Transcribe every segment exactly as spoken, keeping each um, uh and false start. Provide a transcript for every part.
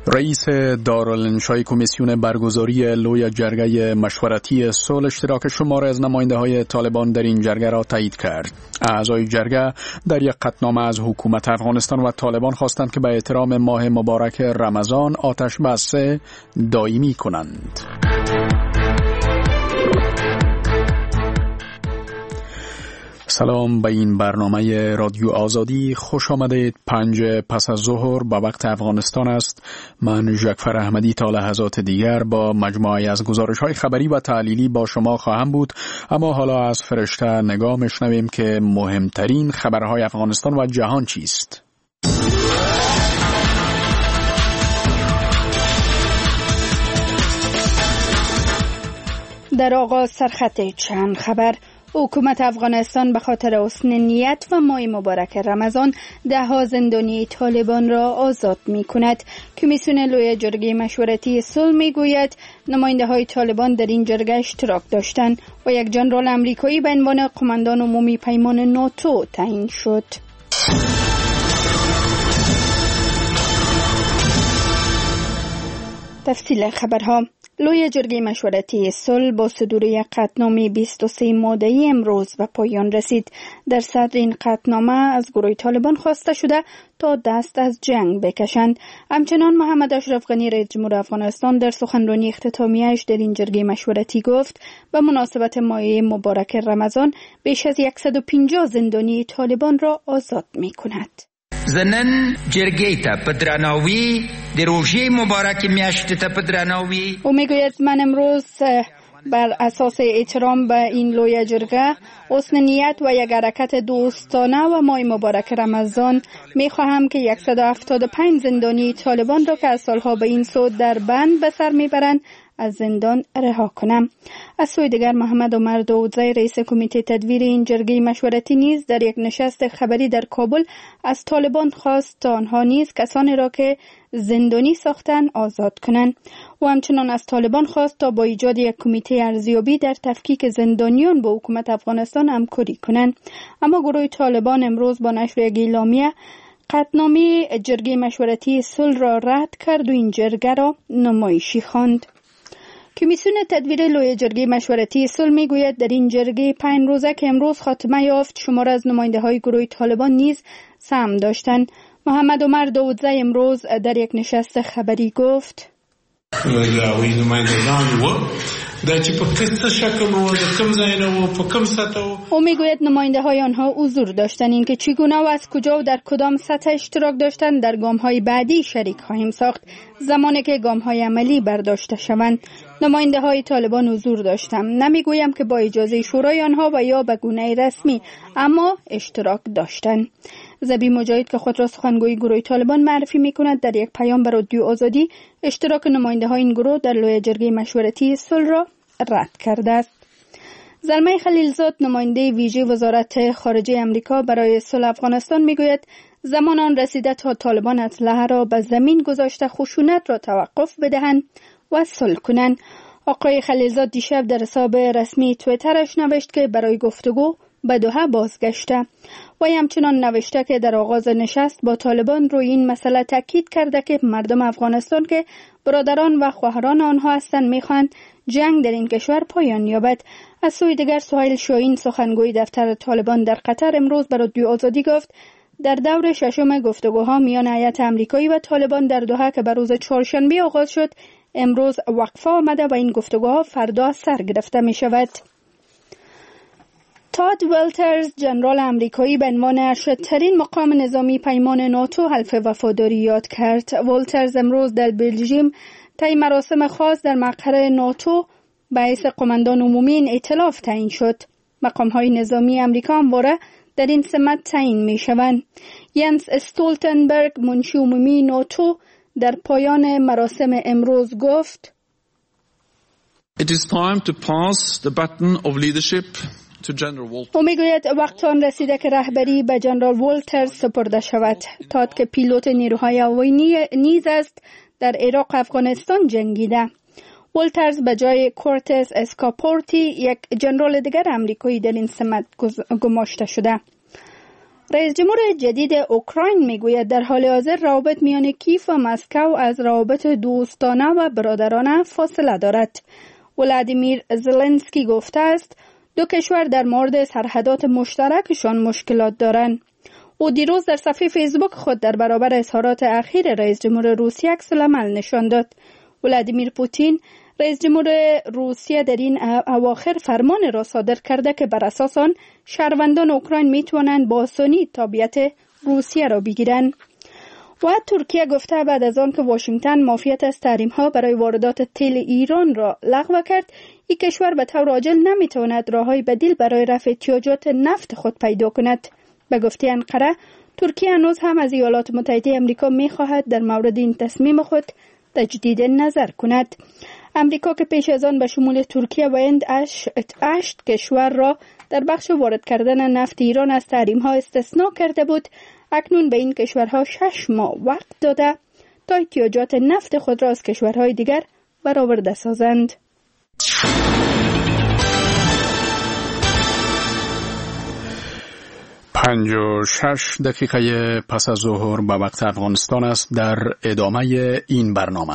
رئیس دارالانشای کمیسیون برگزاری لوی جرگه مشورتی صلح اشتراک شمار از نماینده‌های طالبان در این جرگه را تایید کرد. اعضای جرگه در یک قطعنامه از حکومت افغانستان و طالبان خواستند که به احترام ماه مبارک رمضان آتش بس دائمی کنند. سلام به این برنامه رادیو آزادی، خوش آمدید. پنج پس از ظهر به وقت افغانستان است. من ژکفر احمدی تا لحظات دیگر با مجموعه از گزارش‌های خبری و تحلیلی با شما خواهم بود، اما حالا از فرشته نگاه میشنویم که مهمترین خبرهای افغانستان و جهان چیست. در آغاز سرخط چند خبر. حکومت افغانستان به خاطر حسن نیت و ماه مبارک رمضان ده ها زندانی طالبان را آزاد می کند. کمیسیون لوی جرگه مشورتی صلح می گوید نماینده های طالبان در این جرگه اشتراک داشتند و یک جنرال امریکایی به عنوان قماندان عمومی پیمان ناتو تعیین شد. تفصیل خبرها. لوی جرگه مشورتی صلح با صدور یک قطعنامه بیست و سه ماده‌ای امروز به پایان رسید. در صدر این قطعنامه از گروه طالبان خواسته شده تا دست از جنگ بکشند. همچنان محمد اشرف غنی رئیس جمهور افغانستان در سخنرانی اختتامیه‌اش در این جرگه مشورتی گفت به مناسبت ماه مبارک رمضان بیش از صد و پنجاه زندانی طالبان را آزاد می‌کند. زنن جرگه تا پدراناوی در روزه مبارک میاشت تا پدراناوی او میگوید من امروز بر اساس احترام به این لوی جرگه، حسن نیت و یک حرکت دوستانه و ماه مبارک رمضان میخواهم که صد و هفتاد و پنج زندانی طالبان را که از سالها به این سو در بند به سر میبرند از زندان رها کنم. از سوی دیگر محمد عمر داودزی رئیس کمیته تدبیر این جرگه مشورتی نیز در یک نشست خبری در کابل از طالبان خواست تا آنها نیز کسانی را که زندانی ساختن آزاد کنند و همچنان از طالبان خواست تا با ایجاد یک کمیته ارزیابی در تفکیک زندانیان با حکومت افغانستان همکاری کنند. اما گروه طالبان امروز با نشر یک اعلامیه قطعنامه جرگه مشورتی صلح را رد کرد و این جرگه را نمایشی خواند. کمیسیون تدبیر لوی جرگه مشورتی صلح میگوید در این جرگه پنج روزه که امروز خاتمه یافت شمار از نماینده های گروه طالبان نیز سهم داشتند. محمد عمر داودزی امروز در یک نشست خبری گفت او میگوید نماینده های آنها حضور داشتند، این که چگونه و از کجا و در کدام سطح اشتراک داشتند در گام های بعدی شریک خواهیم ساخت زمانی که گام های عملی برداشته شوند. نماینده های طالبان حضور داشتند، نمیگویم که با اجازه شورای آنها و یا به گونه رسمی، اما اشتراک داشتند. زبی مجاهد که خود را سخنگوی گروه طالبان معرفی میکند در یک پیام به رادیو آزادی اشتراک نماینده های این گروه در لوی جرگه مشورتی صلح را رد کرده است. زلمه خلیلزاد نماینده ویژه وزارت خارجه امریکا برای صلح افغانستان میگوید زمان آن رسیده تا طالبان اسلحه را به زمین گذاشته خشونت را توقف بدهند و صلح کنند. آقای خلیلزاد دیشب در حساب رسمی توییترش نوشت که برای گفتگو به دوحه بازگشته و همچنان نوشته که در آغاز نشست با طالبان روی این مسئله تاکید کرده که مردم افغانستان که برادران و خواهران آنها هستند میخواهند جنگ در این کشور پایان یابد. از سوی دیگر سهیل شاهین سخنگوی دفتر طالبان در قطر امروز به رادیو آزادی گفت در دور ششم گفتگوها میان هیئت امریکایی و طالبان در دوحه که به روز چهارشنبه آغاز شد امروز وقفه آمده و این گفتگوها فردا سر گرفته می شود. تاد ولترز جنرال امریکایی به عنوان ارشدترین مقام نظامی پیمان ناتو حلف وفاداری یاد کرد. ولترز امروز در بلژیم طی مراسم خاص در مقر ناتو به حیث قماندان عمومی این ائتلاف تعیین شد. مقام‌های نظامی امریکا همواره در این سمت تعیین می‌شوند. ینس استولتنبرگ منشی عمومی ناتو در پایان مراسم امروز گفت It is time to pass the baton of leadership او میگوید وقت آن رسیده که رهبری به جنرال ولترز سپرده شود. تاد که پیلوت نیروهای هوایی نیز است در عراق افغانستان جنگیده. ولترز به جای کورتس اسکاپورتی یک جنرال دیگر امریکایی در این سمت گماشته شده. رئیس جمهور جدید اوکراین میگوید در حال حاضر روابط میان کیف و مسکو از روابط دوستانه و برادرانه فاصله دارد. ولادیمیر زلنسکی گفته است دو کشور در مورد سرحدات مشترکشان مشکلات دارند. او دیروز در صفحه فیسبوک خود در برابر اظهارات اخیر رئیس جمهور روسیه عکس العمل نشان داد. ولادیمیر پوتین رئیس جمهور روسیه در این اواخر فرمان را صادر کرده که بر اساس آن شهروندان اوکراین می توانند با آسانی تابعیت روسیه را بگیرند. و ترکیه گفته بعد از آن که واشنگتن معافیت از تحریم‌ها برای واردات تیل ایران را لغو کرد، این کشور به طور عاجل نمی تواند راه‌های بدیل برای رفع احتیاجات نفت خود پیدا کند. به گفته انقره، ترکیه هنوز هم از ایالات متحده آمریکا می خواهد در مورد این تصمیم خود تجدید نظر کند. امریکا که پیش از آن به شمول ترکیه و هند هشت کشور را در بخش وارد کردن نفت ایران از تحریم‌ها استثناء کرده بود، اکنون به این کشورها شش ماه وقت داده تا احتیاجات نفت خود را از کشورهای دیگر برآورده سازند. پنج و شش دقیقه پس از ظهر به وقت افغانستان است. در ادامه این برنامه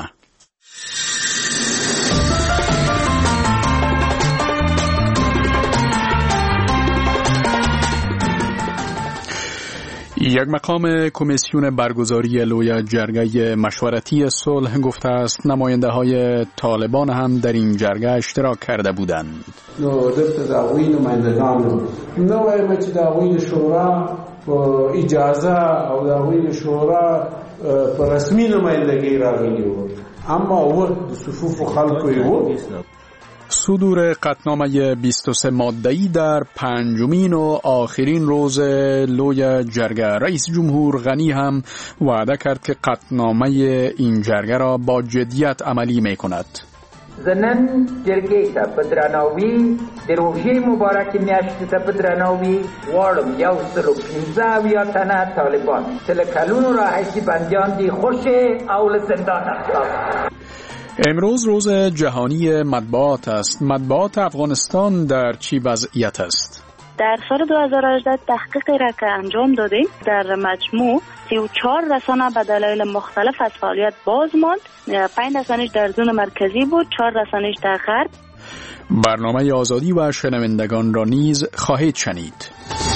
یک مقام کمیسیون برگزاری لوی جرگه مشورتی صلح گفته است نماینده های طالبان هم در این جرگه اشتراک کرده بودند. نو دفت دعوی نمایندگان نوایم چې دعوی شورا اجازه او دعوی شورا پر رسمی نمایندگی راغلی و اما او د صفوف خلکو یو صدور قطعنامه بیست و سه ماده‌ای در پنجمین و آخرین روز لوی جرگه. رئیس جمهور غنی هم وعده کرد که قطعنامه این جرگه را با جدیت عملی می کند. زنن جرگه تا پدراناوی در روژه مبارک میاشت تا پدراناوی وارم یو سلو پینزه ویا تنه طالبان تلکلون را حیثی بندیان دی خوش اول زندان اختاب. امروز روز جهانی مطبوعات است. مطبوعات افغانستان در چی وضعیت است؟ در سال دو هزار و هجده تحقیقی را که انجام دادیم در مجموع سی و چهار رسانه به دلایل مختلف از فعالیت باز ماند. پنج رسانش در زون مرکزی بود، چهار رسانش در غرب. برنامه آزادی و شنوندگان را نیز خواهید شنید.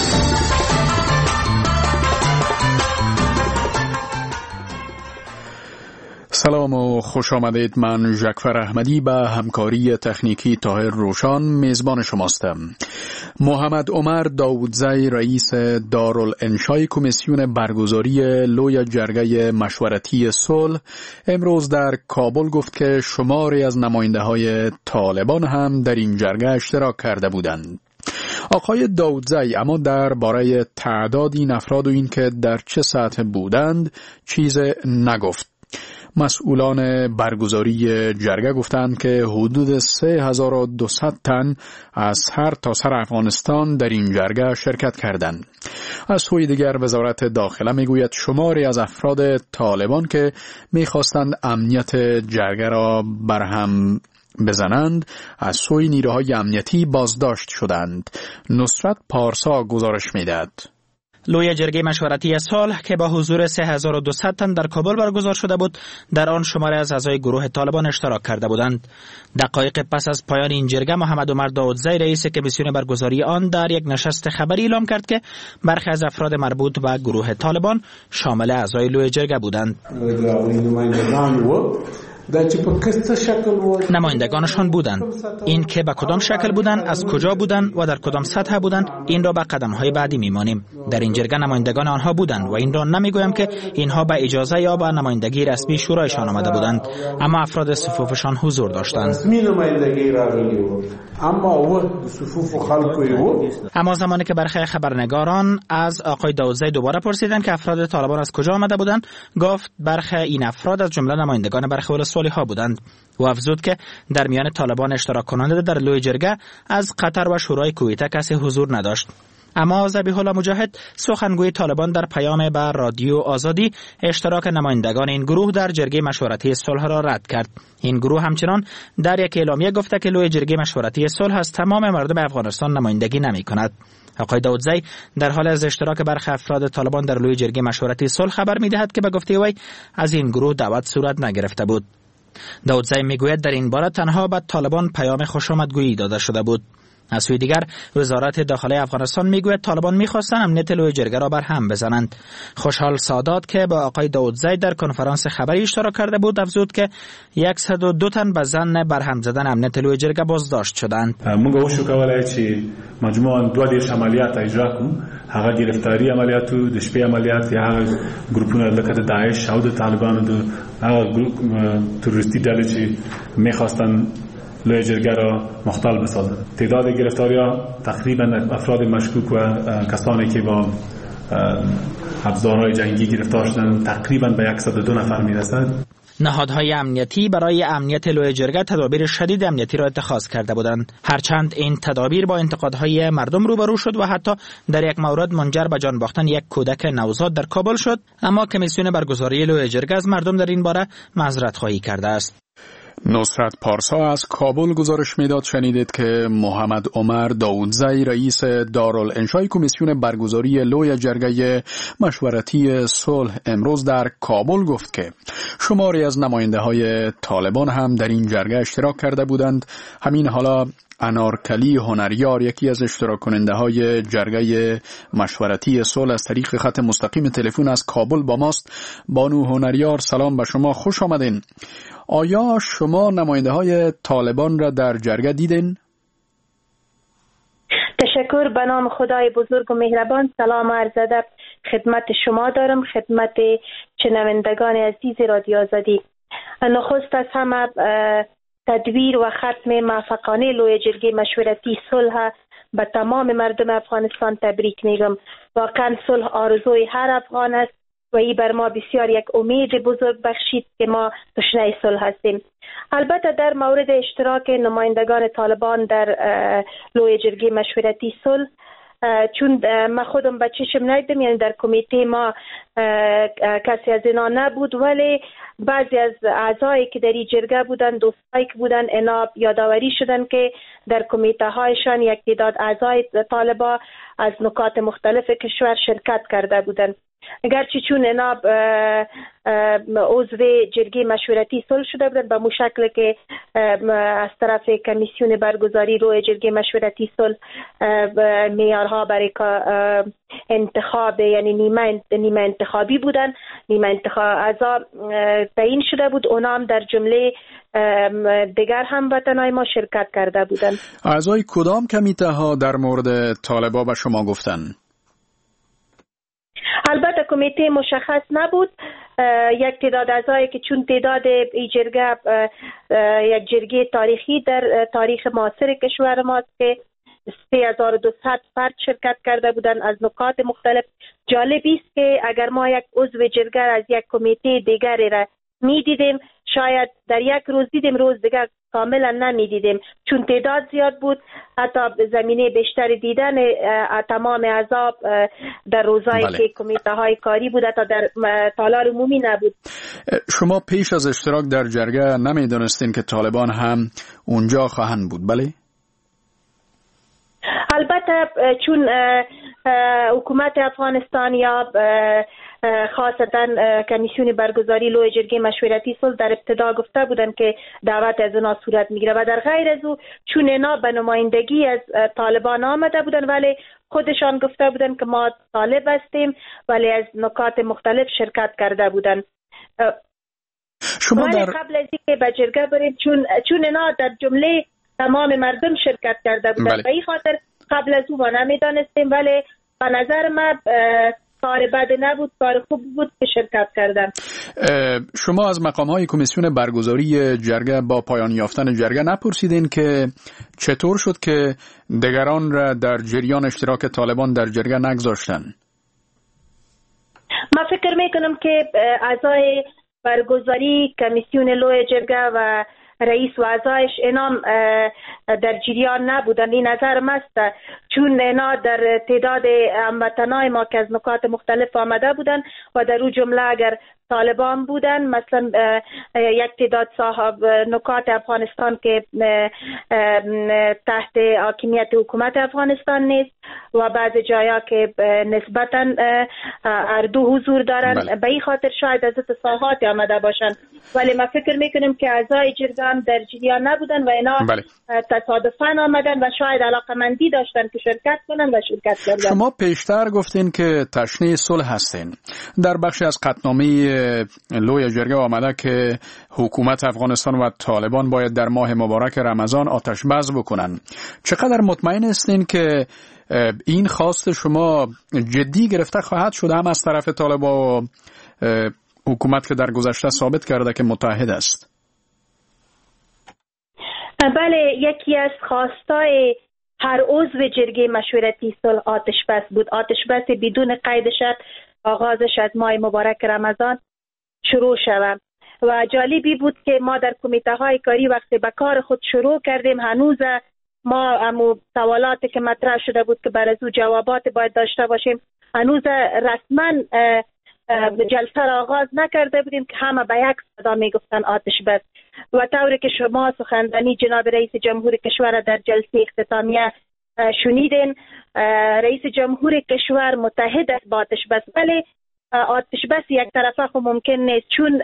سلام و خوش آمدید. من ژکفر احمدی به همکاری تکنیکی طاهر روشان میزبان شماستم. محمد عمر داودزی رئیس دارالانشای کمیسیون برگزاری لوی جرگه مشورتی صلح امروز در کابل گفت که شماری از نماینده های طالبان هم در این جرگه اشتراک کرده بودند. آقای داودزی اما در باره تعداد این افراد و این که در چه سطح بودند چیز نگفت. مسئولان برگزاری جرگه گفتند که حدود سه هزار و دویست تن از هر تاسر افغانستان در این جرگه شرکت کردند. از سوی دیگر وزارت داخله میگوید شماری از افراد طالبان که میخواستند امنیت جرگه را برهم بزنند از سوی نیروهای امنیتی بازداشت شدند. نصرت پارسا گزارش میدهد. لوی جرگه مشورتی صلح که با حضور سه هزار و دویست تن در کابل برگزار شده بود، در آن شماری از اعضای گروه طالبان اشتراک کرده بودند. دقایق پس از پایان این جرگه محمد عمر داودزی رئیس کمیسیون برگزاری آن در یک نشست خبری اعلام کرد که برخی از افراد مربوط به گروه طالبان شامل اعضای لوی جرگه بودند. نمایندگانشان بودند. این که به کدام شکل بودند، از کجا بودند و در کدام سطح بودند، این را به قدم‌های بعدی می‌مانیم. در این جرگه نمایندگان آنها بودند و این را نمی‌گویم که اینها به اجازه یا به نمایندگی رسمی شورایشان آمده بودند، اما افراد صفوفشان حضور داشتند. اما زمانی که برخی خبرنگاران از آقای داودزی دوباره پرسیدند که افراد طالبان از کجا آمده بودند، گفت برخی این افراد از جمله نمایندگان برخی ولسوالی ها بودند و افزود که در میان طالبان اشتراک کننده در لوی جرگه از قطر و شورای کویته کسی حضور نداشت. اما ذبیح الله مجاهد سخنگوی طالبان در پیام به رادیو آزادی اشتراک نمایندگان این گروه در جرگه مشورتی صلح را رد کرد. این گروه همچنان در یک اعلامیه گفته که لوی جرگه مشورتی صلح از تمام مردم افغانستان نمایندگی نمی کند. آقای داودزی در حال از اشتراک برخی افراد طالبان در لوی جرگه مشورتی صلح خبر می دهد که به گفته وی از این گروه دعوت صورت نگرفته بود. داودزی می گوید در این باره تنها به طالبان پیام خوشامدگویی داده شده بود. از سوی دیگر وزارت داخلی افغانستان میگوید طالبان میخواستند امنیت لوی جرگه را بر هم بزنند. خوشحال سادات که با آقای داودزی در کنفرانس خبری اشتراک کرده بود افزود که صد و دو تن به ظن برهم زدن امنیت لوی جرگه بازداشت شدند. موږ وشو کولای چې مجموعاً دوه دیرش عملیات اجرا کوو، هغه گرفتاری عملیاتو د شپې عملیات یا هغه ګروپونه لکه د داعش او د طالبانو د هغه تروریستی ډلې چې میخواستن لوی جرگه را مختل بسازد. تعداد گرفتاری‌ها تقریبا افراد مشکوک و کسانی که با ابزارهای جنگی گرفتار شدند تقریبا به صد و دو نفر میرسد. نهادهای امنیتی برای امنیت لوی جرگه تدابیر شدید امنیتی را اتخاذ کرده بودند. هرچند این تدابیر با انتقادهای مردم روبرو شد و حتی در یک مورد منجر به جان باختن یک کودک نوزاد در کابل شد، اما کمیسیون برگزاری لوی جرگه از مردم در این باره معذرت خواهی کرده است. نصرت پارسا از کابل گزارش میداد. شنیدید که محمد عمر داودزی رئیس دارالانشای کمیسیون برگزاری لوی جرگه مشورتی صلح امروز در کابل گفت که شماری از نماینده های طالبان هم در این جرگه اشتراک کرده بودند. همین حالا انارکلی هنریار یکی از اشتراک کننده های جرگه مشورتی صلح از طریق خط مستقیم تلفن از کابل با ماست. بانو هنریار سلام به شما، خوش آمدین. آیا شما نماینده های طالبان را در جرگه دیدین؟ تشکر، به نام خدای بزرگ و مهربان. سلام عرض ادب خدمت شما دارم، خدمت شنوندگان عزیز رادیو آزادی. نخست از همه تدبیر و ختم موفقانه لوی جرگه مشورتی صلح به تمام مردم افغانستان تبریک میگم. واقعا صلح آرزوی هر افغان است و این بر ما بسیار یک امید بزرگ بخشید که ما تشنه صلح هستیم. البته در مورد اشتراک نمایندگان طالبان در لوی جرگه مشورتی صلح، چون ما خودم به چشم ندیدم، یعنی در کمیته ما کسی از اینا نبود، ولی بعضی از اعضایی که در این جرگه بودن، دوستایی که بودن، اینا یادآوری شدن که در کمیته هایشان یک تعداد اعضای طالبان از نقاط مختلف کشور شرکت کرده بودن. اگرچه چون اینا عضو جرگه مشورتی صلح شده بودن به مو شکل که از طرف کمیسیون برگزاری روی جرگه مشورتی صلح معیارها برای انتخاب، یعنی نیمه نیمه انتخابی بودن، نیمه انتخاب اعضا تعیین شده بود، اونا هم در جمله دیگر هم وطنای ما شرکت کرده بودن. اعضای کدام کمیته ها در مورد طالبان به شما گفتن؟ البته کمیته مشخص نبود. یک تعداد اعضایی که چون تعداد این جرگه یک جرگه تاریخی در تاریخ معاصر کشور ماست که سه هزار و دویست فرد شرکت کرده بودن از نقاط مختلف. جالب است که اگر ما یک عضو جرگه از یک کمیته دیگری را می دیدیم، شاید در یک روز دیدیم، روز دیگر کاملا نمی دیدیم، چون تعداد زیاد بود. حتی زمینه بیشتر دیدن تمام اعضا در روزایی بله. که کمیته های کاری بود تا در تالار عمومی نبود. شما پیش از اشتراک در جرگه نمی دانستین که طالبان هم اونجا خواهند بود؟ بله؟ البته چون حکومت افغانستان یا خاصتا کمیسیون برگزاری لوی جرگه مشورتی صلح در ابتدا گفته بودن که دعوت از اونا صورت میگیره و در غیر از او چون اینا به نمایندگی از طالبان آمده بودن، ولی خودشان گفته بودن که ما طالب هستیم، ولی از نکات مختلف شرکت کرده بودن. شما در... قبل از اینکه به جرگه بریم، چون چون اینا در جمله تمام مردم شرکت کرده بودن، به این خاطر قبل از او ما نمیدانستیم، ولی به نظر من کار بد نبود، کار خوب بود که شرکت کردن. شما از مقام‌های کمیسیون برگزاری جرگه با پایان یافتن جرگه نپرسیدین که چطور شد که دیگران را در جریان اشتراک طالبان در جرگه نگذاشتن؟ ما فکر میکنم که اعضای برگزاری کمیسیون لوی جرگه و رئیس و اعضایش اینام در جریان نبودن. این نظر است چون اینا در تعداد هموطنای ما که از نکات مختلف آمده بودن و در اون جمله اگر طالبان بودن، مثلا یک تعداد صاحب نکات افغانستان که تحت حاکمیت حکومت افغانستان نیست و بعض جایا که نسبتا اردو حضور دارن، بله. به این خاطر شاید از تصاحات آمده باشن، ولی ما فکر میکنیم که اعضای جرگه هم در جریان نبودن و اینا بله. تصادفاً آمدن و شاید علاقمندی داشتن که شرکت کنن و شرکت کردن. شما پیشتر گفتین که تشنه صلح هستین. در بخشی از قطعنامه لوی جرگه آمده که حکومت افغانستان و طالبان باید در ماه مبارک رمضان آتش بس بکنن. چقدر مطمئن هستین که این خواست شما جدی گرفته خواهد شد هم از طرف طالبان و حکومت که در گذشته ثابت کرده که متحد است؟ بله، یکی از خواستای هر عضو جرگه مشورتی صلح آتش بس بود. آتش بس بدون قید شرط آغازش از ماه مبارک رمضان شروع شود و جالبی بود که ما در کمیته های کاری وقتی به کار خود شروع کردیم، هنوز ما امو سوالاتی که مطرح شده بود که بر از او جوابات باید داشته باشیم هنوز رسما جلسه را آغاز نکرده بودیم که همه به یک صدا میگفتن آتش بس. و طوری که شما سخنرانی جناب رئیس جمهور کشور در جلسه اختتامیه شنیدین، رئیس جمهور کشور متحد است با آتش بس، ولی آتش بس یک طرفه خب ممکن نیست، چون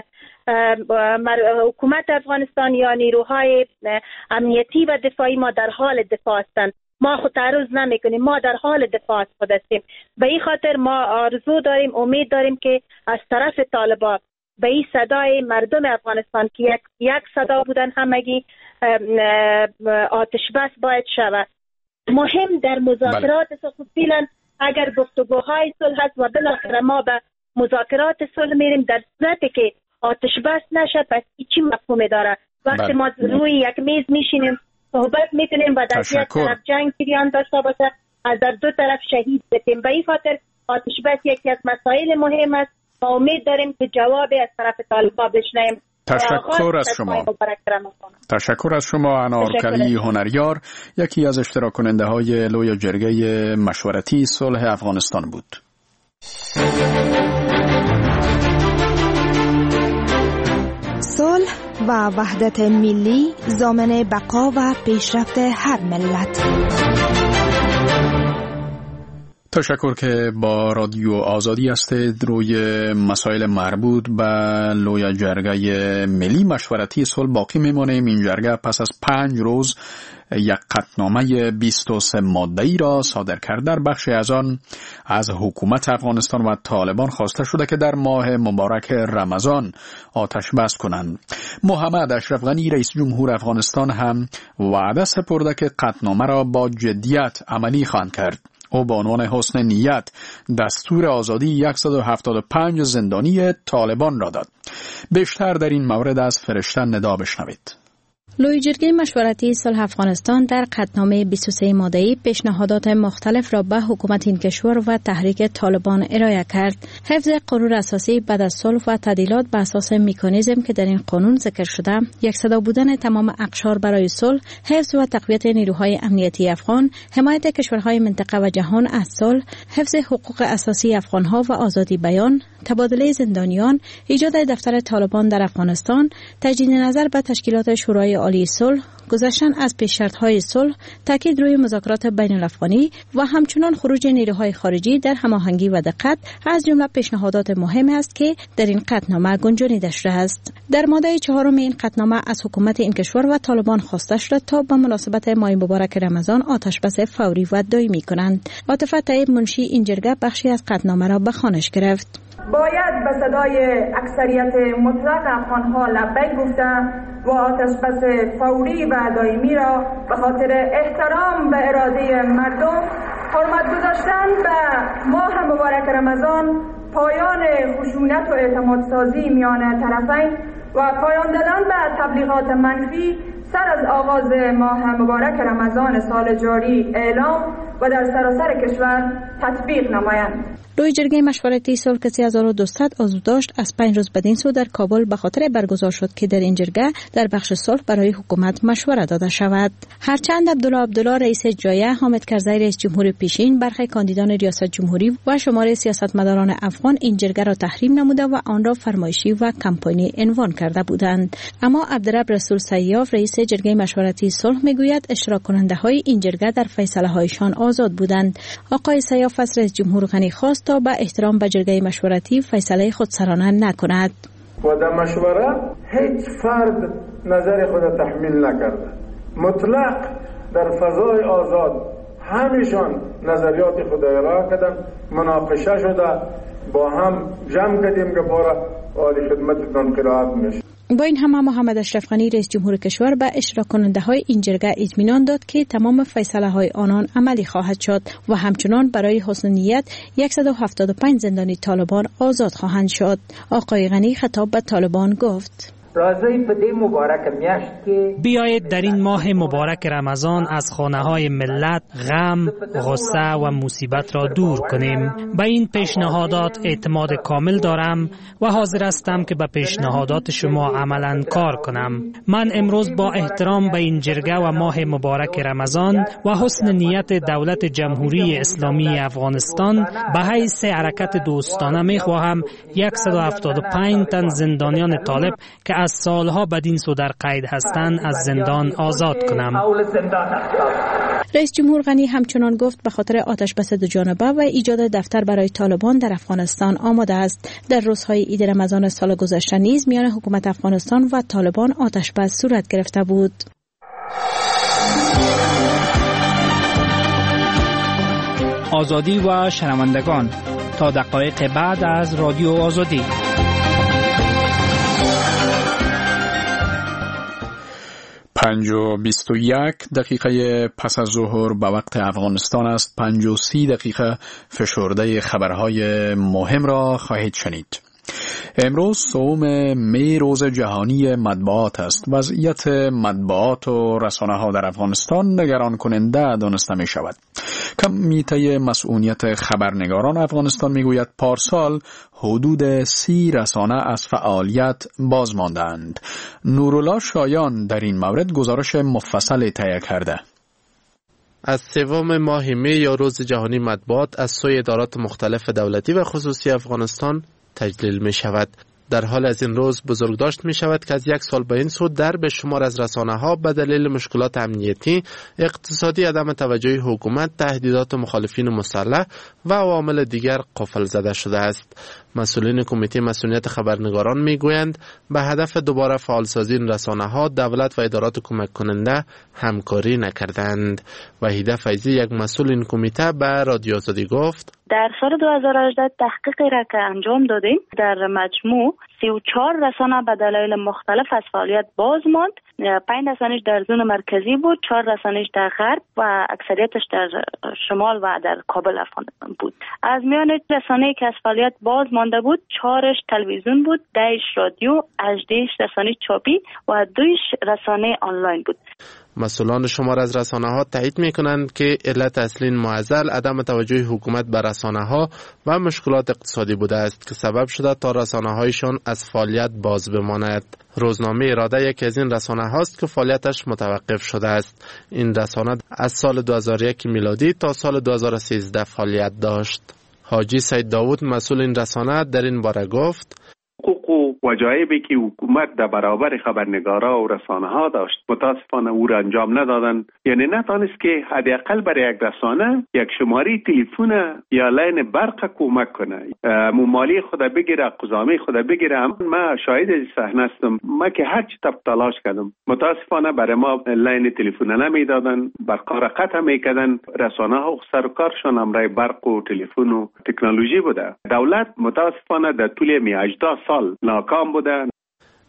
حکومت افغانستان یا نیروهای امنیتی و دفاعی ما در حال دفاع هستند. ما خود تعرض نمی کنیم، ما در حال دفاع از خود هستیم. به این خاطر ما آرزو داریم، امید داریم که از طرف طالبان به این صدای مردم افغانستان که یک, یک صدا بودن همگی آتش بس باید شود. مهم در مذاکرات صلح اگر گفتگوهای صلح هست و بالاخره ما به مذاکرات صلح میریم، در صورتی که آتش بس نشد پس چی مفهومی داره؟ وقتی بله. ما روی یک میز میشینیم صحبت میکنیم و در یک طرف جنگ جریان داشته باشه، از در دو طرف شهید بشیم. به این خاطر آتش بس یکی از مسائل مهم است و امید داریم که جواب از طرف طالبان بشنویم. تشکر از شما. تشکر از شما انارکلی هنریار، یکی از اشتراک کننده های لوی جرگه مشورتی صلح افغانستان بود. صلح و وحدت ملی ضامن بقا و پیشرفت هر ملت. تشکر که با رادیو آزادی هستید. روی مسائل مربوط به لوی جرگه ملی مشورتی صلح باقی میمانیم. این جرگه پس از پنج روز یک قطعنامه بیست و سه ماده‌ای را صادر کرد. در بخشی از آن از حکومت افغانستان و طالبان خواسته شده که در ماه مبارک رمضان آتش بس کنند. محمد اشرف غنی رئیس جمهور افغانستان هم وعده سپرده که قطعنامه را با جدیت عملی خواهند کرد. او به عنوان حسن نیت دستور آزادی صد و هفتاد و پنج زندانی طالبان را داد. بیشتر در این مورد از فرشته ندا بشنوید. لوی جرگه مشورتی صلح افغانستان در قطعنامه بیست و سه ماده‌ای پیشنهادات مختلف را به حکومت این کشور و تحریک طالبان ارائه کرد. حفظ قانون اساسی بعد از صلح و تعدیلات بر اساس مکانیزم که در این قانون ذکر شده، یکصدا بودن تمام اقشار برای صلح، حفظ و تقویت نیروهای امنیتی افغان، حمایت کشورهای منطقه و جهان از صلح، حفظ حقوق اساسی افغانها و آزادی بیان، تبادله زندانیان، ایجاد دفتر طالبان در افغانستان، تجدید نظر به تشکیلات شورای عالی صلح، گذشتن از پیش‌شرط‌های صلح، تاکید روی مذاکرات بین‌الافغانی و همچنان خروج نیروهای خارجی در هماهنگی و دقت از جمله پیشنهادات مهم است که در این قطعنامه گنجانیده شده است. در ماده چهارم این قطعنامه از حکومت این کشور و طالبان خواسته شده تا به مناسبت ماه مبارک رمضان آتش بس فوری و دائمی کنند. عاطفه طیب منشی این جرگه بخشی از قطعنامه را به خوانش گرفت. باید به صدای اکثریت مطلق افغان‌ها لبیک گفته و آتش بس فوری و دائمی را به خاطر احترام به اراده مردم، حرمت گذاشتن به ماه مبارک رمضان، پایان خشونت و اعتماد سازی میان طرفین و پایان دادن به تبلیغات منفی سر از آغاز ماه مبارک رمضان سال جاری اعلام و در سراسر کشور تطبیق نمایند. روی جرگه مشورتی صلح که سه هزار و دویست عضو داشت از پنج روز بدین سو در کابل به خاطر برگزار شد که در این جرگه در بخش صلح برای حکومت مشوره داده شود. هرچند عبدالله عبدالله رئیس جایه، حامد کرزی رئیس جمهور پیشین، برخی کاندیدان ریاست جمهوری و شماره سیاستمداران افغان این جرگه را تحریم نموده و آن را فرمایشی و کمپاینی عنوان کرده بودند. اما عبدالرب رسول سیاف رئیس جرگه مشورتی صلح میگوید اشتراک کننده های این جرگه در فیصله هایشان آزاد بودند. آقای سیاف از رئیس جمهور غنی خواست تا به احترام به جرگه مشورتی فیصله خودسرانه نکند. و در مشوره هیچ فرد نظر خود تحمیل نکرده. مطلق در فضای آزاد همیشان نظریات خود ارائه کردن، مناقشه شده، با هم جمع کردیم که بارا عالی خدمتتان قرائت میشه. با این همه محمد اشرف غنی رئیس جمهور کشور به اشتراک کننده های این جرگه اطمینان داد که تمام فیصله های آنان عملی خواهد شد و همچنان برای حسن نیت صد و هفتاد و پنج زندانی طالبان آزاد خواهند شد. آقای غنی خطاب به طالبان گفت: بیایید در این ماه مبارک رمضان از خانه‌های ملت غم، غصه و مصیبت را دور کنیم. به این پیشنهادات اعتماد کامل دارم و حاضر هستم که به پیشنهادات شما عملاً کار کنم. من امروز با احترام به این جرگه و ماه مبارک رمضان و حسن نیت دولت جمهوری اسلامی افغانستان به حیث حرکت دوستانه می‌خواهم صد و هفتاد و پنج تن زندانیان طالب که از سالها بدین سو در قید هستند از زندان آزاد کنم. رئیس جمهور غنی همچنان گفت به خاطر آتش بس دو جانبه و ایجاد دفتر برای طالبان در افغانستان آماده است. در روزهای عید رمضان سال گذشته نیز میان حکومت افغانستان و طالبان آتش بس صورت گرفته بود. آزادی و شنوندگان، تا دقایق بعد از رادیو آزادی. پنج و بیست و یک دقیقه پس از ظهر به وقت افغانستان است. پنج و سی دقیقه فشرده خبرهای مهم را خواهید شنید. امروز سوم می روز جهانی مطبوعات است. وضعیت مطبوعات و رسانه ها در افغانستان نگران کننده دانسته می شود. کمیته مسئولیت خبرنگاران افغانستان می گوید پارسال حدود سی رسانه از فعالیت باز ماندند. نورالله شایان در این مورد گزارش مفصل تهیه کرده. از سوم ماه می یا روز جهانی مطبوعات از سوی ادارات مختلف دولتی و خصوصی افغانستان تجلیل می شود. در حال از این روز بزرگداشت می شود که از یک سال به این سو در به شمار از رسانه ها به دلیل مشکلات امنیتی، اقتصادی، عدم توجه حکومت، تهدیدات مخالفین مسلح و عوامل دیگر قفل زده شده است. مسئولین کمیته مسئولیت خبرنگاران می گویند به هدف دوباره فعالسازی این رسانه ها دولت و ادارات کمک کننده همکاری نکردند. وحیده فیضی، یک مسئول این کمیته، به رادیو آزادی گفت: در سال دو هزار و هجده تحقیقی را که انجام دادیم، در مجموع سی و چهار رسانه به دلایل مختلف از فعالیت باز ماند. پنج رسانه‌اش در زون مرکزی بود، چهار رسانه‌اش در غرب و اکثریتش در شمال و در کابل افغانستان بود. از میان رسانه‌ای که از فعالیت باز مانده بود، چهارش تلویزیون بود، دهش رادیو، هجدهش رسانه چاپی و دویش رسانه آنلاین بود. مسئولان شمار از رسانه ها تایید می کنند که علت اصلی معضل عدم توجه حکومت به رسانه ها و مشکلات اقتصادی بوده است که سبب شده تا رسانه هایشان از فعالیت باز بماند. روزنامه اراده یکی از این رسانه هاست که فعالیتش متوقف شده است. این رسانه از سال دو هزار و یک میلادی تا سال دو هزار و سیزده فعالیت داشت. حاجی سید داوود، مسئول این رسانه، در این باره گفت: حقوق و وجایبی که حکومت در برابر خبرنگارا و رسانه ها داشت متاسفانه او را انجام ندادن. یعنی نتانست که حداقل برای یک رسانه یک شماره تلفن یا لین برق کمک کنه، مالی خود بگیره، قزامه خود بگیره. من شاهد این صحنه هستم. ما که هر چی تب تلاش کردم متاسفانه برای ما لین تلفن نمیدادن، برق را قطع میکردن. رسانه ها سر و کارشان امرای برق و تلفن و تکنولوژی بوده. دولت متاسفانه در طول می هجده سال ناکام بوده.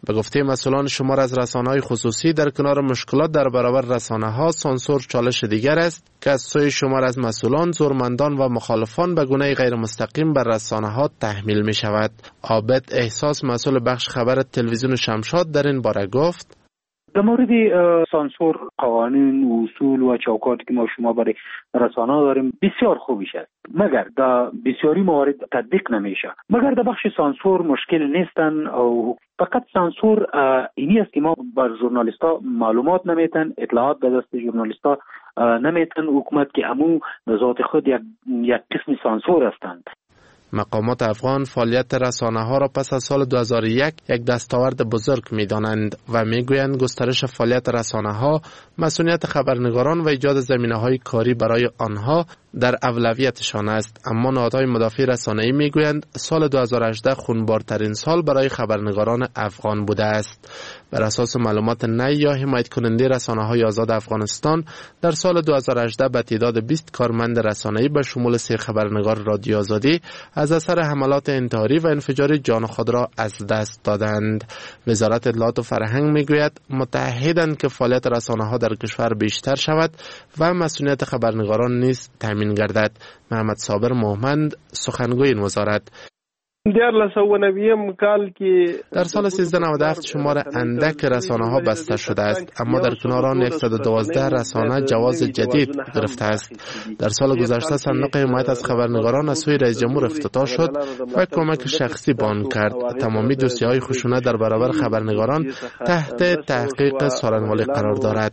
به گفته مسئولان شمار از رسانه‌های خصوصی در کنار مشکلات در برابر رسانه‌ها، سانسور چالش دیگر است که از سوی شمار از مسئولان، زورمندان و مخالفان به گونه غیر مستقیم بر رسانه‌ها تحمیل می شود. عابد احساس، مسئول بخش خبر تلویزیون شمشاد، در این باره گفت: در مورد سانسور، قوانین و اصول و چوکاتی که ما شما برای رسانه داریم بسیار خوبیش است، مگر در بسیاری موارد تطبیق نمیشه. مگر در بخش سانسور مشکل نیستن و فقط سانسور اینی است که ما بر ژورنالیستا معلومات نمیتن، اطلاعات به دست ژورنالیستا نمیتن، حکومت که امو ذات خود یک یک قسم سانسور هستند. مقامات افغان فعالیت رسانه‌ها را پس از سال دو هزار و یک یک دستاورد بزرگ می‌دانند و می‌گویند گسترش فعالیت رسانه‌ها، مسئولیت خبرنگاران و ایجاد زمینه‌های کاری برای آنها در اولویتشان است. اما نهادهای مدافع رسانه‌ای می‌گویند سال دو هزار و هجده خونبارترین سال برای خبرنگاران افغان بوده است. بر اساس معلومات نی یا حمایت کننده رسانه‌های آزاد افغانستان، در سال دو هزار و هجده به تعداد بیست کارمند رسانه‌ای به شمول سه خبرنگار رادیو آزادی از اثر حملات انتحاری و انفجار جان خود را از دست دادند. وزارت اطلاعات و فرهنگ میگوید متعهدند که فعالیت رسانه‌ها در کشور بیشتر شود و مسئولیت خبرنگاران نیز تامین گردد. محمد صابر مومند، سخنگوی این وزارت: در سال سیزده نود و هفت شمار اندک رسانه ها بسته شده است، اما در کنار آن صد و دوازده رسانه جواز جدید گرفته است. در سال گذشته صندوق حمایت از خبرنگاران از سوی رئیس جمهور افتتاح شد و کمک شخصی به آن کرد. تمامی دوسیه های خشونت در برابر خبرنگاران تحت تحقیق څارنوالۍ قرار دارد.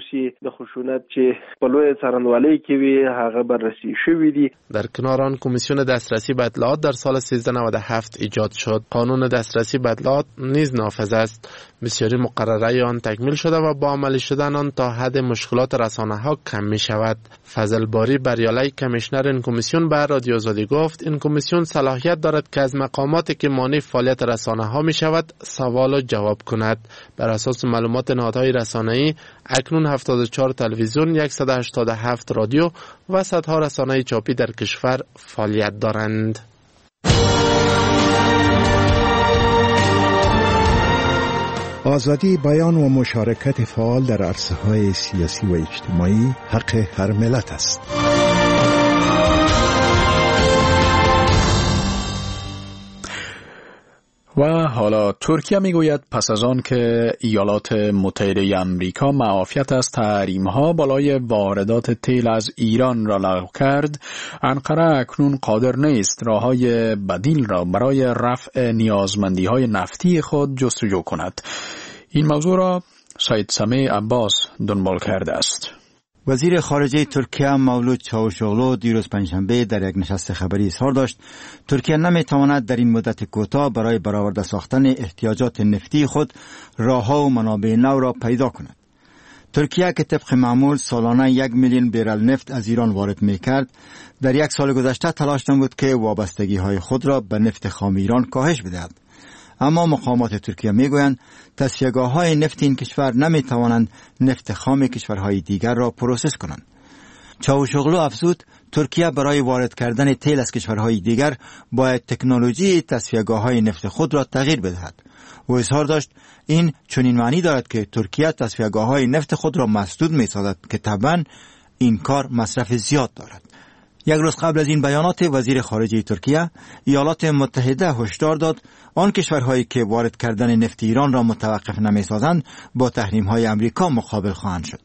در کنار آن کمیسیون دسترسی به اطلاعات در سال سیزده نود و هفت ایجاد شد. قانون دسترسی به اطلاعات نیز نافذ است. بسیاری مقرره آن تکمیل شده و با عملی شدن آن تا حد مشکلات رسانه‌ها کم می شود. فضل باری بریالی، کمیشنر این کمیسیون، به رادیو آزادی گفت این کمیسیون صلاحیت دارد که از مقاماتی که مانع فعالیت رسانه‌ها می شود سوال و جواب کند. بر اساس معلومات نهادهای رسانه‌ای اکنون هفتاد و چهار تلویزیون، صد و هشتاد و هفت رادیو و صدها رسانه چاپی در کشور فعالیت دارند. آزادی بیان و مشارکت فعال در عرصه‌های سیاسی و اجتماعی حق هر ملت است. و حالا ترکیه میگوید پس از آن که ایالات متحده آمریکا معافیت از تحریم‌ها بالای واردات تیل از ایران را لغو کرد، انقره اکنون قادر نیست راه‌های بدیل را برای رفع نیازمندی‌های نفتی خود جستجو کند. این موضوع را سید سمیع عباس دنبال کرده است. وزیر خارجه ترکیه مولود چاوشوغلو دیروز پنجشنبه در یک نشست خبری اظهار داشت ترکیه نمیتواند در این مدت کوتاه برای برآورده ساختن احتیاجات نفتی خود راهها و منابع نو را پیدا کند. ترکیه که طبق معمول سالانه یک میلیون بیرل نفت از ایران وارد میکرد، در یک سال گذشته تلاش نمود که وابستگی های خود را به نفت خام ایران کاهش بدهد. اما مقامات ترکیه میگویند تصفیه‌گاه‌های نفت این کشور نمیتوانند نفت خام کشورهای دیگر را پروسس کنند. چاوشوغلو افزود ترکیه برای وارد کردن تیل از کشورهای دیگر باید تکنولوژی تصفیه‌گاه‌های نفت خود را تغییر بدهد. او اظهار داشت این چنین معنی دارد که ترکیه تصفیه‌گاه‌های نفت خود را مسدود می‌سازد که طبعاً این کار مصرف زیاد دارد. یک روز قبل از این بیانات وزیر خارجه ترکیه، ایالات متحده هشدار داد آن کشورهایی که وارد کردن نفت ایران را متوقف نمی‌سازند با تحریم‌های امریکا مقابل خواهند شد.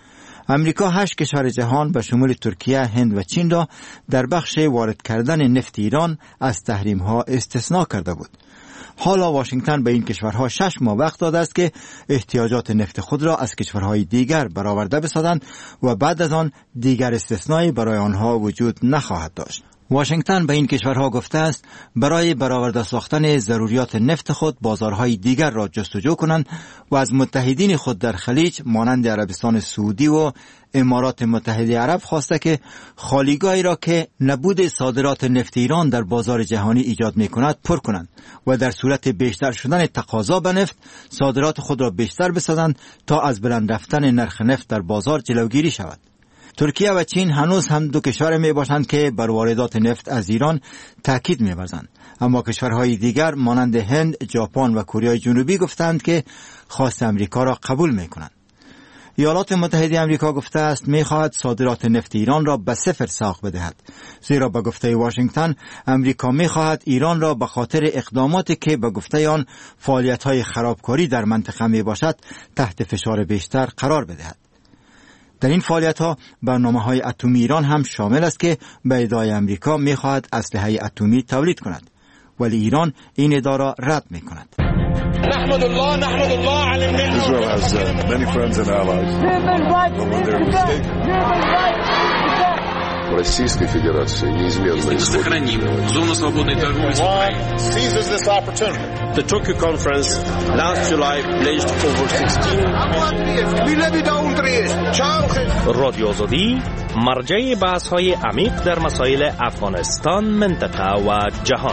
امریکا هشت کشور جهان به شمول ترکیه، هند و چین را در بخش وارد کردن نفت ایران از تحریم‌ها استثناء کرده بود. حالا واشنگتن به این کشورها شش ماه وقت داده است که احتیاجات نفت خود را از کشورهای دیگر برآورده بسازند و بعد از آن دیگر استثنایی برای آنها وجود نخواهد داشت. واشنگتن به این کشورها گفته است برای برآورده ساختن ضروریات نفت خود بازارهای دیگر را جستجو کنند و از متحدین خود در خلیج مانند عربستان سعودی و امارات متحده عرب خواسته که خالیگاهی را که نبود صادرات نفت ایران در بازار جهانی ایجاد می کند پر کنند و در صورت بیشتر شدن تقاضا به نفت صادرات خود را بیشتر بسازند تا از بلند رفتن نرخ نفت در بازار جلوگیری شود. ترکیه و چین هنوز هم دو کشور می باشند که بر واردات نفت از ایران تاکید می ورزند. اما کشورهای دیگر مانند هند، ژاپن و کره جنوبی گفتند که خواست امریکا را قبول می کنند. ایالات متحده آمریکا گفته است می خواهد صادرات نفت ایران را به صفر ساق بدهد، زیرا به گفته واشنگتن آمریکا می خواهد ایران را به خاطر اقداماتی که به گفته آن فعالیت‌های خرابکاری در منطقه می باشد تحت فشار بیشتر قرار بدهد. در این فعالیت‌ها برنامه‌های اتمی ایران هم شامل است که به ادعای آمریکا می خواهد اسلحه اتمی تولید کند، ولی ایران این ادعا را رد می کند. نحمد الله نحمد الله على النعمة. Israel has uh, many friends and allies. But when they're mistaken. Российской Федерации неизменно сохраним зону свободной торговли с Украиной. Seizes this opportunity. The Tokyo conference last July pledged over sixteen. رادیو آزادی مرجع بحث‌های عمیق در مسائل افغانستان، منطقه و جهان.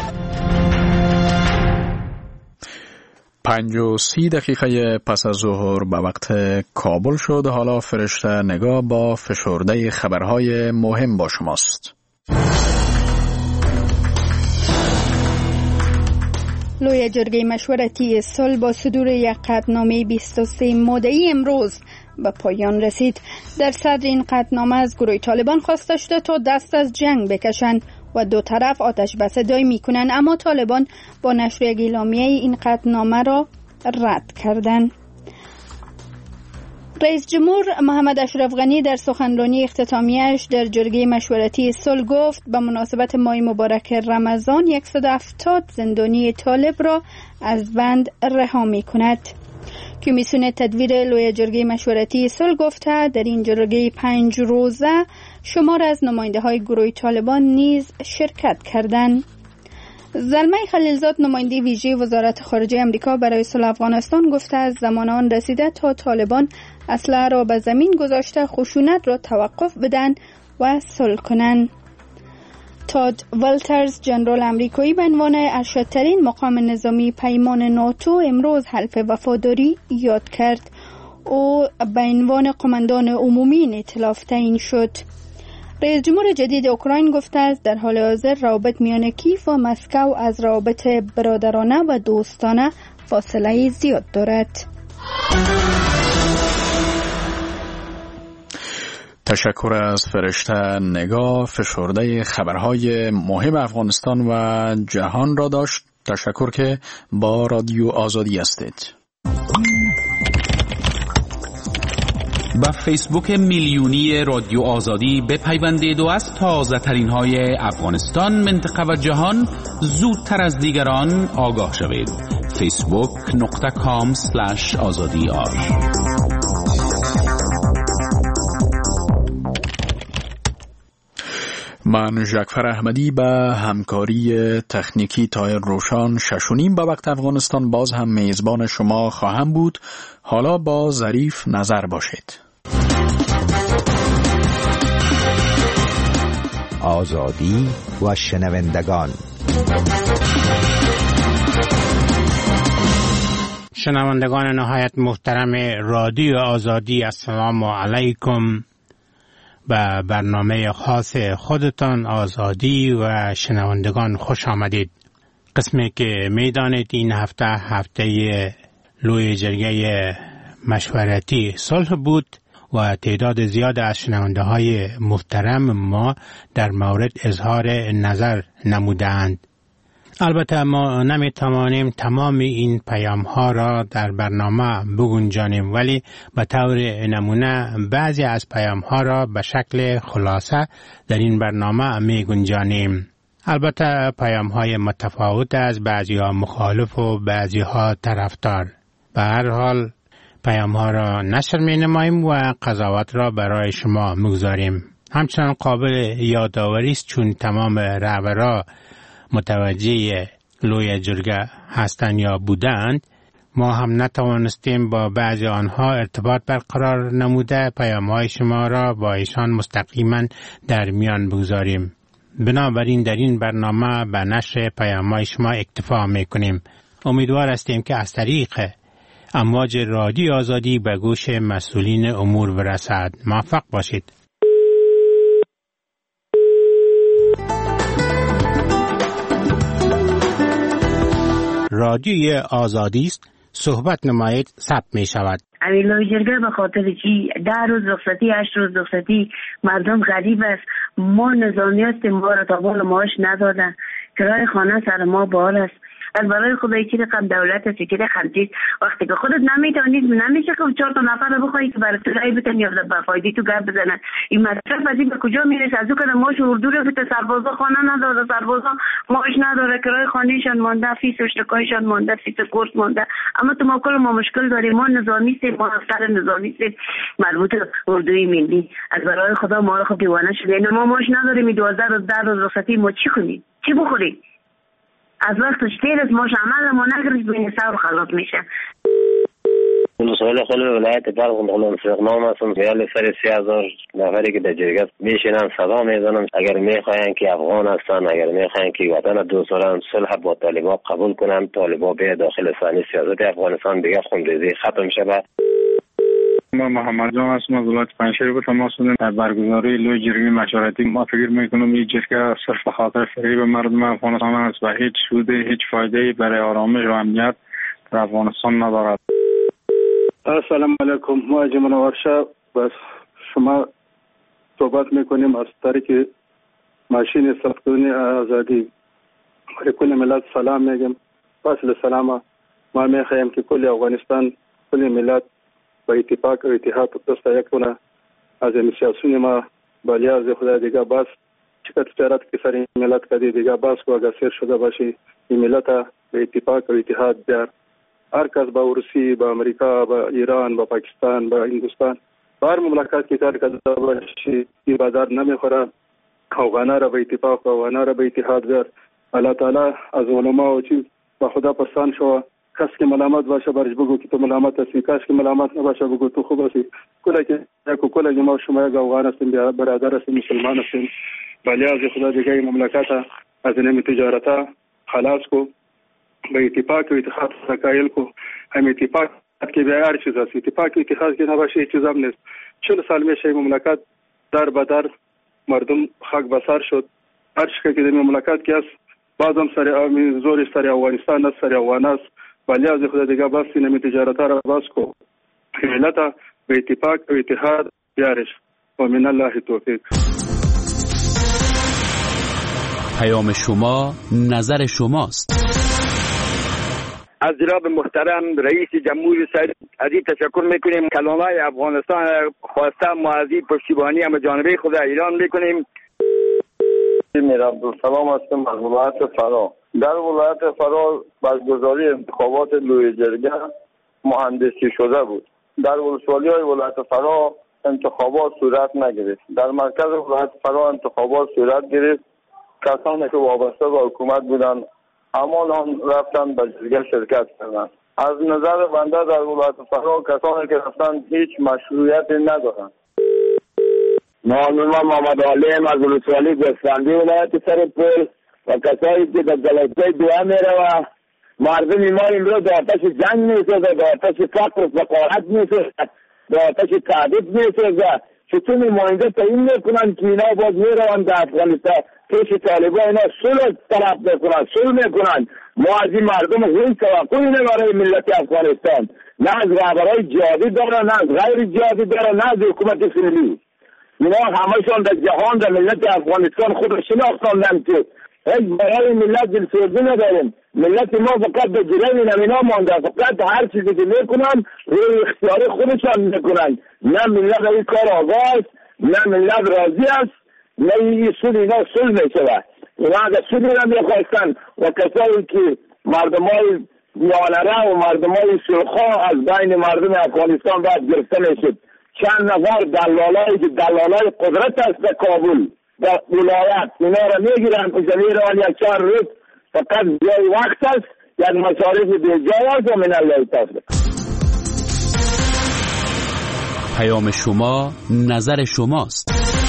پنج و سی دقیقه پس از ظهر به وقت کابل شد. حالا فرشته نگاه با فشرده خبرهای مهم با شماست. لوی جرگه مشورتی صلح با صدور یک قطعنامه بیست و سه ماده‌ای امروز به پایان رسید. در صدر این قطعنامه از گروه طالبان خواسته شده تا دست از جنگ بکشند و دو طرف آتش بس دائمی کنند، اما طالبان با نشر یک اعلامیه این قطعنامه را رد کردند. رئیس جمهور محمد اشرف غنی در سخنرانی اختتامیه‌اش در جرگه مشورتی صلح گفت به مناسبت ماه مبارک رمضان صد و هفتاد زندانی طالب را از بند رها می‌کند. کمیسیون تدبیر لوی جرگه مشورتی صلح گفته در این جرگه پنج روزه شمار از نماینده های گروه طالبان نیز شرکت کردند. زلمه خلیلزاد نماینده ویژه وزارت خارجه آمریکا برای صلح افغانستان گفته از زمان آن رسیده تا طالبان اسلحه را به زمین گذاشته خشونت را توقف بدن و صلح کنند. تاد والترز جنرال امریکایی به عنوان ارشدترین مقام نظامی پیمان ناتو امروز حلف وفاداری یاد کرد. او به عنوان قماندان عمومی این ائتلاف تعیین شد. رئیس جمهور جدید اوکراین گفته است در حال حاضر روابط میان کیف و مسکو از روابط برادرانه و دوستانه فاصله زیاد دارد. تشکر از فرشته نگاه. فشرده خبرهای مهم افغانستان و جهان را داشت. تشکر که با رادیو آزادی هستید. با فیسبوک میلیونی رادیو آزادی بپیوندید و از تازه ترین های افغانستان، منطقه و جهان زودتر از دیگران آگاه شوید. فیسبوک نقطه کام سلش آزادی آر. من جعفر احمدی به همکاری تکنیکی تایر روشان ششونیم به وقت افغانستان باز هم میزبان شما خواهم بود. حالا با ظریف نظر باشید. آزادی و شنوندگان. شنوندگان نهایت محترم رادیو آزادی، السلام علیکم. به برنامه خاص خودتان آزادی و شنوندگان خوش آمدید. قسمی که میدانید این هفته هفته لوی جرگه مشورتی صلح بود و تعداد زیاد از شنونده های محترم ما در مورد اظهار نظر نمودند. البته ما نمی توانیم تمام این پیام ها را در برنامه بگنجانیم، ولی به طور نمونه بعضی از پیام ها را به شکل خلاصه در این برنامه می گنجانیم. البته پیام های متفاوت از بعضی ها مخالف و بعضی ها طرفدار. به هر حال پیام ها را نشر می نماییم و قضاوت را برای شما مگذاریم. همچنان قابل یادآوری است چون تمام رهبران متوجه لوی جرگه هستند یا بودند، ما هم نتوانستیم با بعضی آنها ارتباط برقرار نموده پیام‌های شما را با ایشان مستقیما در میان بگذاریم. بنابراین در این برنامه به نشر پیام‌های شما اکتفا می‌کنیم. امیدوار هستیم که از طریق امواج رادیو آزادی به گوش مسئولین امور برسد. موفق باشید. رادیوی آزادی است صحبت نمایید ثبت می شود. امیل لوی جرگه به خاطر چی ده روز رخصتی هشت روز رخصتی مردم غریب است. ما نظامی هستیم، ما را تا بال معاش ندادن، کرای خانه سر ما بال است. از برای خدای چی رقم دولت است چی رقم چیز وقتی که خودت نمیتونید نمیشه که چهار تا نفر رو بخوایی که برای تلایی بتن یا به فایده تو گپ بزنن. این مطلب از این به کجا میرسه؟ از او که ماش اردو رو که سربازا خانه نداره، سربازا ماش نداره، کرای خانهشان مانده، فیس اشتکایشان مانده، فیس کورس مانده. اما تو ما کل ما مشکل داریم، ما نظامی سیم، ما افسر نظامی سیم مربوط اردوی ملی. از برای خدا ما رو خود دیوانه شده، ما ماش نداریم. دوازده روز ده روز رخصتی ما چی کنیم؟ چی بخوریم؟ از وقتش تیر از ماش عمل ما نگرش بین سر خلاط میشه. مسئول خیلی ولایت بلخ نقل فقنام هستم. ریال سر سی هزار نفری که در جرگه میشینن صدا میزنن اگر میخواین که افغان هستن، اگر میخواین که وطن دوست دارن صلح با طالبان قبول کنن، طالبان به داخل صحنه سیاست افغانستان دیگه خونریزی ختم شه. ما محمد جان هستم از ولایت پنجشیر به تماس شدیم. در برگزاری لوی جرگه مشورتی ما فکر میکنم این جرگه صرف خاطر فریب مردم افغانستان است و هیچ سود هیچ فایده برای آرامش و امنیت در افغانستان ندارد. السلام علیکم. ما جمعه ورشا بس شما صحبت میکنیم از طریق ماشین ساختمانی آزادی. برای کل ملت سلام میگم. فاصل سلام. ما میخوایم که کل افغانستان کل ملت با اتفاق و اتحاد دست یک کنه. از این سیاسون ما بالیاز خدا دیگه باز چقدر تجارت که سر ملت کدی دیگه باز کو اگر سر شده باشی این ملت به اتفاق و اتحاد بیار. هر کس با روسی، با امریکا، با ایران، با پاکستان، با هندوستان با هر مملکت که کار کرده باشی این بازار نمیخوره. افغانا را به اتفاق و افغانا را به اتحاد بیار. الله تعالی از علما و چیز با خدا پرسان شو. کس که ملامت باشه برش بگو که تو ملامت هستی، کس که ملامت نباشه بگو تو خوب هستی. کلا که یک کلا که ما شما یک افغان هستیم، برادر هستیم، مسلمان هستیم. ولی از خدا دیگه این مملکت از این تجارت خلاص کو، به اتفاق و اتحاد سکایل کو. هم اتفاق که به هر چیز است، اتفاق و اتحاد که نباشه هیچ چیز هم نیست. چهل سال میشه این مملکت در بدر مردم خاک بسر شد. هر چیزی که این مملکت که است بازم سر زورش سر افغانستان است، سر افغان است. ولی از خدا دیگه بس اینمی تجارت را باز کو. ملت به اتفاق و اتحاد بیارش و من الله توفیق. پیام شما نظر شماست. از جناب محترم رئیس جمهور سعید عزیز تشکر میکنیم. کلامای افغانستان خواسته معزی پشتیبانی هم جانبه خود ایران میکنیم. میر عبدالسلام هستم از ولایت فرا. در ولایت فرا برگزاری انتخابات لوی جرگه مهندسی شده بود. در ولسوالی های ولایت فرا انتخابات صورت نگرفت. در مرکز ولایت فرا انتخابات صورت گرفت. کسانی که وابسته به حکومت بودند همان هم رفتن به جرگه شرکت کردند. از نظر بنده در ولایت فرا کسانی که رفتن هیچ مشروعیت ندارند. معلوم محمد علیم از ولسوالی گستاندی ولایت سرپل و کسایی که در جلسه دعا میره و مردم ما این رو در آتش جنگ میسازه، در آتش فقر و فقارت میسازه، در آتش تعدید میسازه. چطور نماینده تعیین میکنن که اینا باز میروند در افغانستان پیش طالبان اینا صلح طلب میکنن، صلح میکنن. ما از این مردم هیچ توقعی نه برای ملت افغانستان، نه از رهبرای جهادی داره، نه از غیر جهادی داره، نه از حکومت فعلی. اینا همشون در جهان در ملت افغانستان خود را شناختاندن که هیچ برای ملت دلسوزی نداریم. ملت ما فقط به جلوی نمینا مانده، فقط هر چیزی که میکنن روی اختیاری خودشان میکنن. نه ملت این کار آغاز، نه ملت راضی است، نه این سود اینا سود میشود. اینا اگر سودی را میخواستن و کسایی که مردمای میانره و مردمای سلخا از بین مردم افغانستان باید گرفته میشد. چند نفر دلالای که دلالای قدرت است در کابل در ولایت اینا را میگیرن که میروان یک چهار روز فقط جای وقت است، یک مصارف بیجای است و من الله توفیق. پیام شما نظر شماست.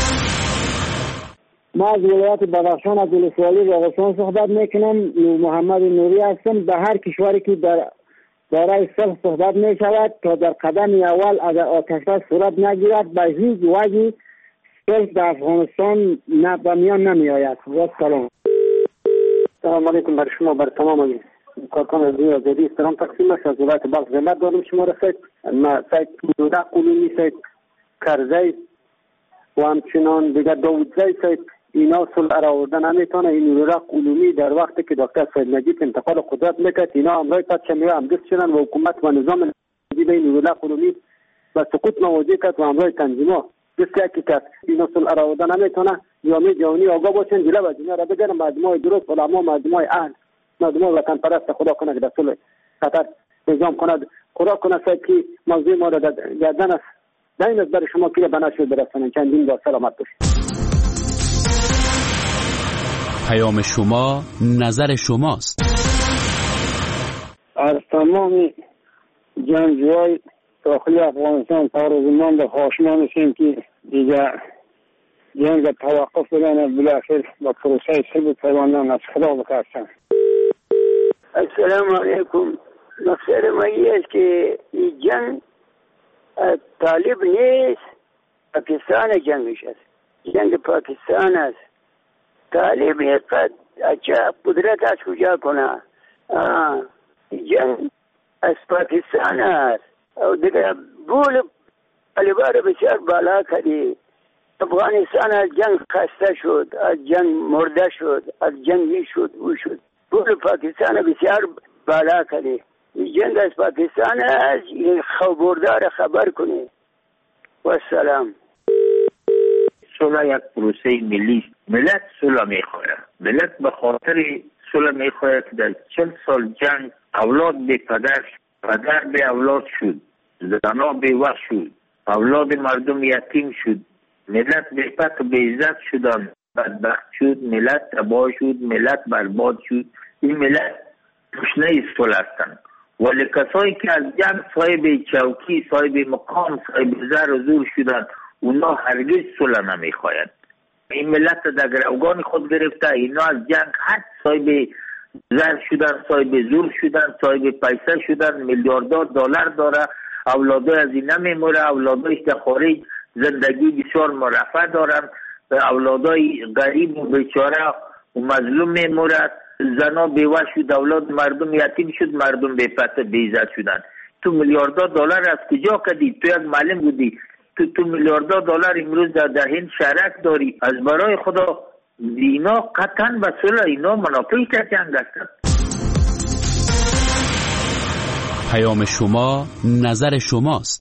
ما از ولایت بدخشان از ولسوالی بدخشان صحبت میکنم. محمد نوری هستم. به هر کشوری که در دارای صلح صحبت می شود تا در قدم اول اگر آتش‌بس صورت نگیرد به هیچ وجه صلح در افغانستان نه به میان نمی آید. و سلام. سلام علیکم بر شما، بر تمام کارکنان رادیو آزادی استرام تقسیم است. از ولایت بلخ زحمت دارم شما را سید ما سید دودق علومی، سید کرزی و همچنان دیگر داودزی سید اینا صلح را آوردن نمیتونه. این دودق علومی در وقتی که دکتر سید نجیب انتقال قدرت میکرد اینا امرای پادشاهی همدست شدن و حکومت و نظام نجیب این دودق علومی و سقوط مواجه کرد و امرای تنظیما بسیار که کرد. اینا صلح را آوردن نمیتونه. جامعه جهانی آگاه باشن، جلو از دنیا را بگیرن، مردمای درست، علما، مردمای اهل، مردمای وطن پرست خدا کنه که در صلح قطر نظام کند. خدا کنه که موضوع ما را گردن است دین از برای شما که بنا شد برسانن. چندین بار سلامت باشید. پیام شما نظر شماست. از تمام جنگجوهای داخلی افغانستان تا روزمان به خواهشمان هستیم که دیگر جنگ توقف بدن، بالاخره با پروسه صلح پیوندن از خدا بترسن. السلام علیکم. مقصد ما است که این جنگ طالب نیست، پاکستان جنگش است. جنگ پاکستان است. طالب قد اچھا قدرت از کجا کنه؟ جنگ از پاکستان است. و دیگه بول طالبان بسیار بالا کردی. افغانستان از جنگ خسته شد، از جنگ مرده شد، از جنگی شد او شد. بول پاکستان بسیار بالا کردی. جنگ از پاکستان از خبردار خبر کنی. و السلام. صلح یک پروسه ملی، ملت صلح میخواهد. ملت به خاطر صلح میخواهد که در چل سال جنگ اولاد به پدر، پدر به اولاد شد، زنها به وقت شد، اولاد مردم یتیم شد، ملت به پت و به عزت شدن، بدبخت شد، ملت تباه شد، ملت برباد شد. این ملت تشنه صلح هستند. ولی کسایی که از جنگ صاحب چوکی، صاحب مقام، صاحب زر و زور شدند، اونا هرگز صلح نمیخواهند. این ملت در گروگان خود گرفته. اینا از جنگ هر صاحب زر شدن، صاحب زور شدن، صاحب پیسه شدن، میلیاردها دلار داره، اولادای از این نمیموره، اولادایش در خارج زندگی بسیار مرفه دارن، اولادای غریب و بیچاره و مظلوم میمورد، زنا بیوه شد، اولاد مردم یتیم شد، مردم به پته بیزت شدن. تو میلیاردها دلار از کجا کدی؟ تو یک معلم بودی، تو تو میلیاردها دلار امروز در دهین شرک داری. از برای خدا اینا قطعا به صلح، اینا منافعی که جنگ هستند. پیام شما نظر شماست.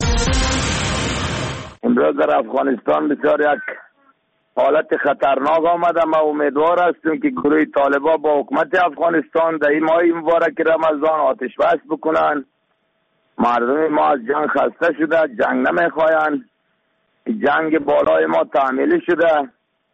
امروز در افغانستان بسیار یک حالت خطرناک آمده. ما امیدوار هستیم که گروه طالبان با حکومت افغانستان در این ماه مبارک رمضان آتش بس بکنن. مردم ما از جنگ خسته شده، جنگ نمیخواین. جنگ بالای ما تعمیل شده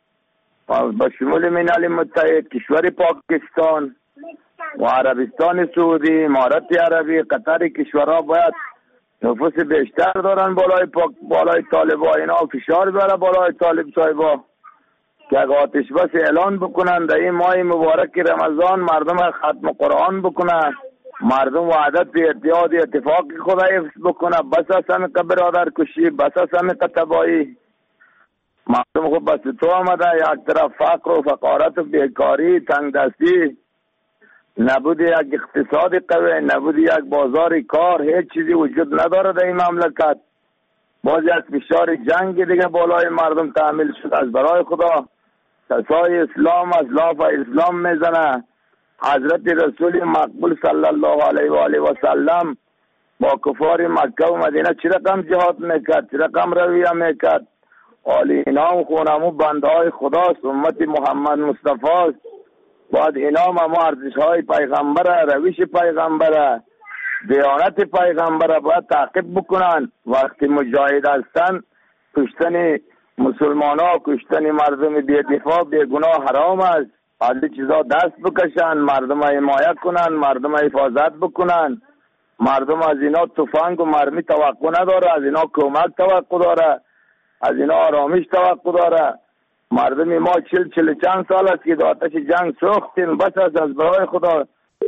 با شمول ملل متحد، کشور پاکستان و عربستان سعودی، امارات عربی، قطر، کشورها باید نفوس بیشتر دارن بالای پاک بالای طالبان. اینا فشار بیاره بالای طالب صاحبا که آتش بس اعلان بکنن در این ماه مبارک رمضان، مردم ختم قرآن بکنن، مردم وحدت اتحاد اتفاق خدا حفظ بکنه. بس اصلا که برادر کشی، بس اصلا که تبایی. مردم خود بس تو آمده، یک طرف فقر و فقارت و بیکاری، تنگ دستی، نبود یک اقتصاد قوی، نبود یک بازار کار، هیچ چیزی وجود نداره در این مملکت. باز یک فشار جنگ دیگه بالای مردم تعمیل شد. از برای خدا کسای اسلام از لاف اسلام میزنه. حضرت رسول مقبول صلی الله علیه و آله و سلم با کفار مکه و مدینه چه رقم جهاد میکرد، چه رقم رویه میکرد. حالی اینا و خونمو بنده های خداست، امت محمد مصطفی است. باید اینا هم ارزش های پیغمبره، روش پیغمبره، دیانت پیغمبره باید تعقیب بکنن. وقتی مجاهد هستن کشتن مسلمان ها، کشتن مردم بی دفاع بی گناه حرام است. از چیزا دست بکشن، مردم حمایت کنن، مردم حفاظت بکنن. مردم از اینا تفنگ و مرمی توقع نداره، از اینا کمک توقع داره، از اینا آرامش توقع داره. مردم ما چل چل چند سال است که در آتش جنگ سوختیم. بس از از برای خدا.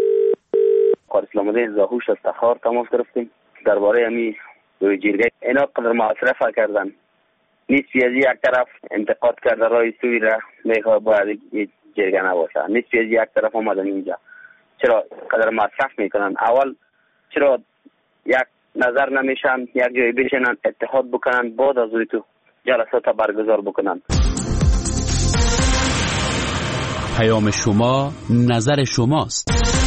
قار اسلام الدین زاهوش از تخار تماس گرفتیم درباره امی روی جرگه. اینا قدر معصرفه کردن، نیستی از یک طرف انتقاد کرده رای سوی را میخواه باید جرگه نباشه، نیستی از یک طرف آمدن اینجا چرا قدر مصرف میکنن؟ اول چرا یک نظر نمیشن، یک جای بشینن اتحاد بکنن، بعد از روی تو جلسات برگزار بکنن. پیام شما نظر شماست.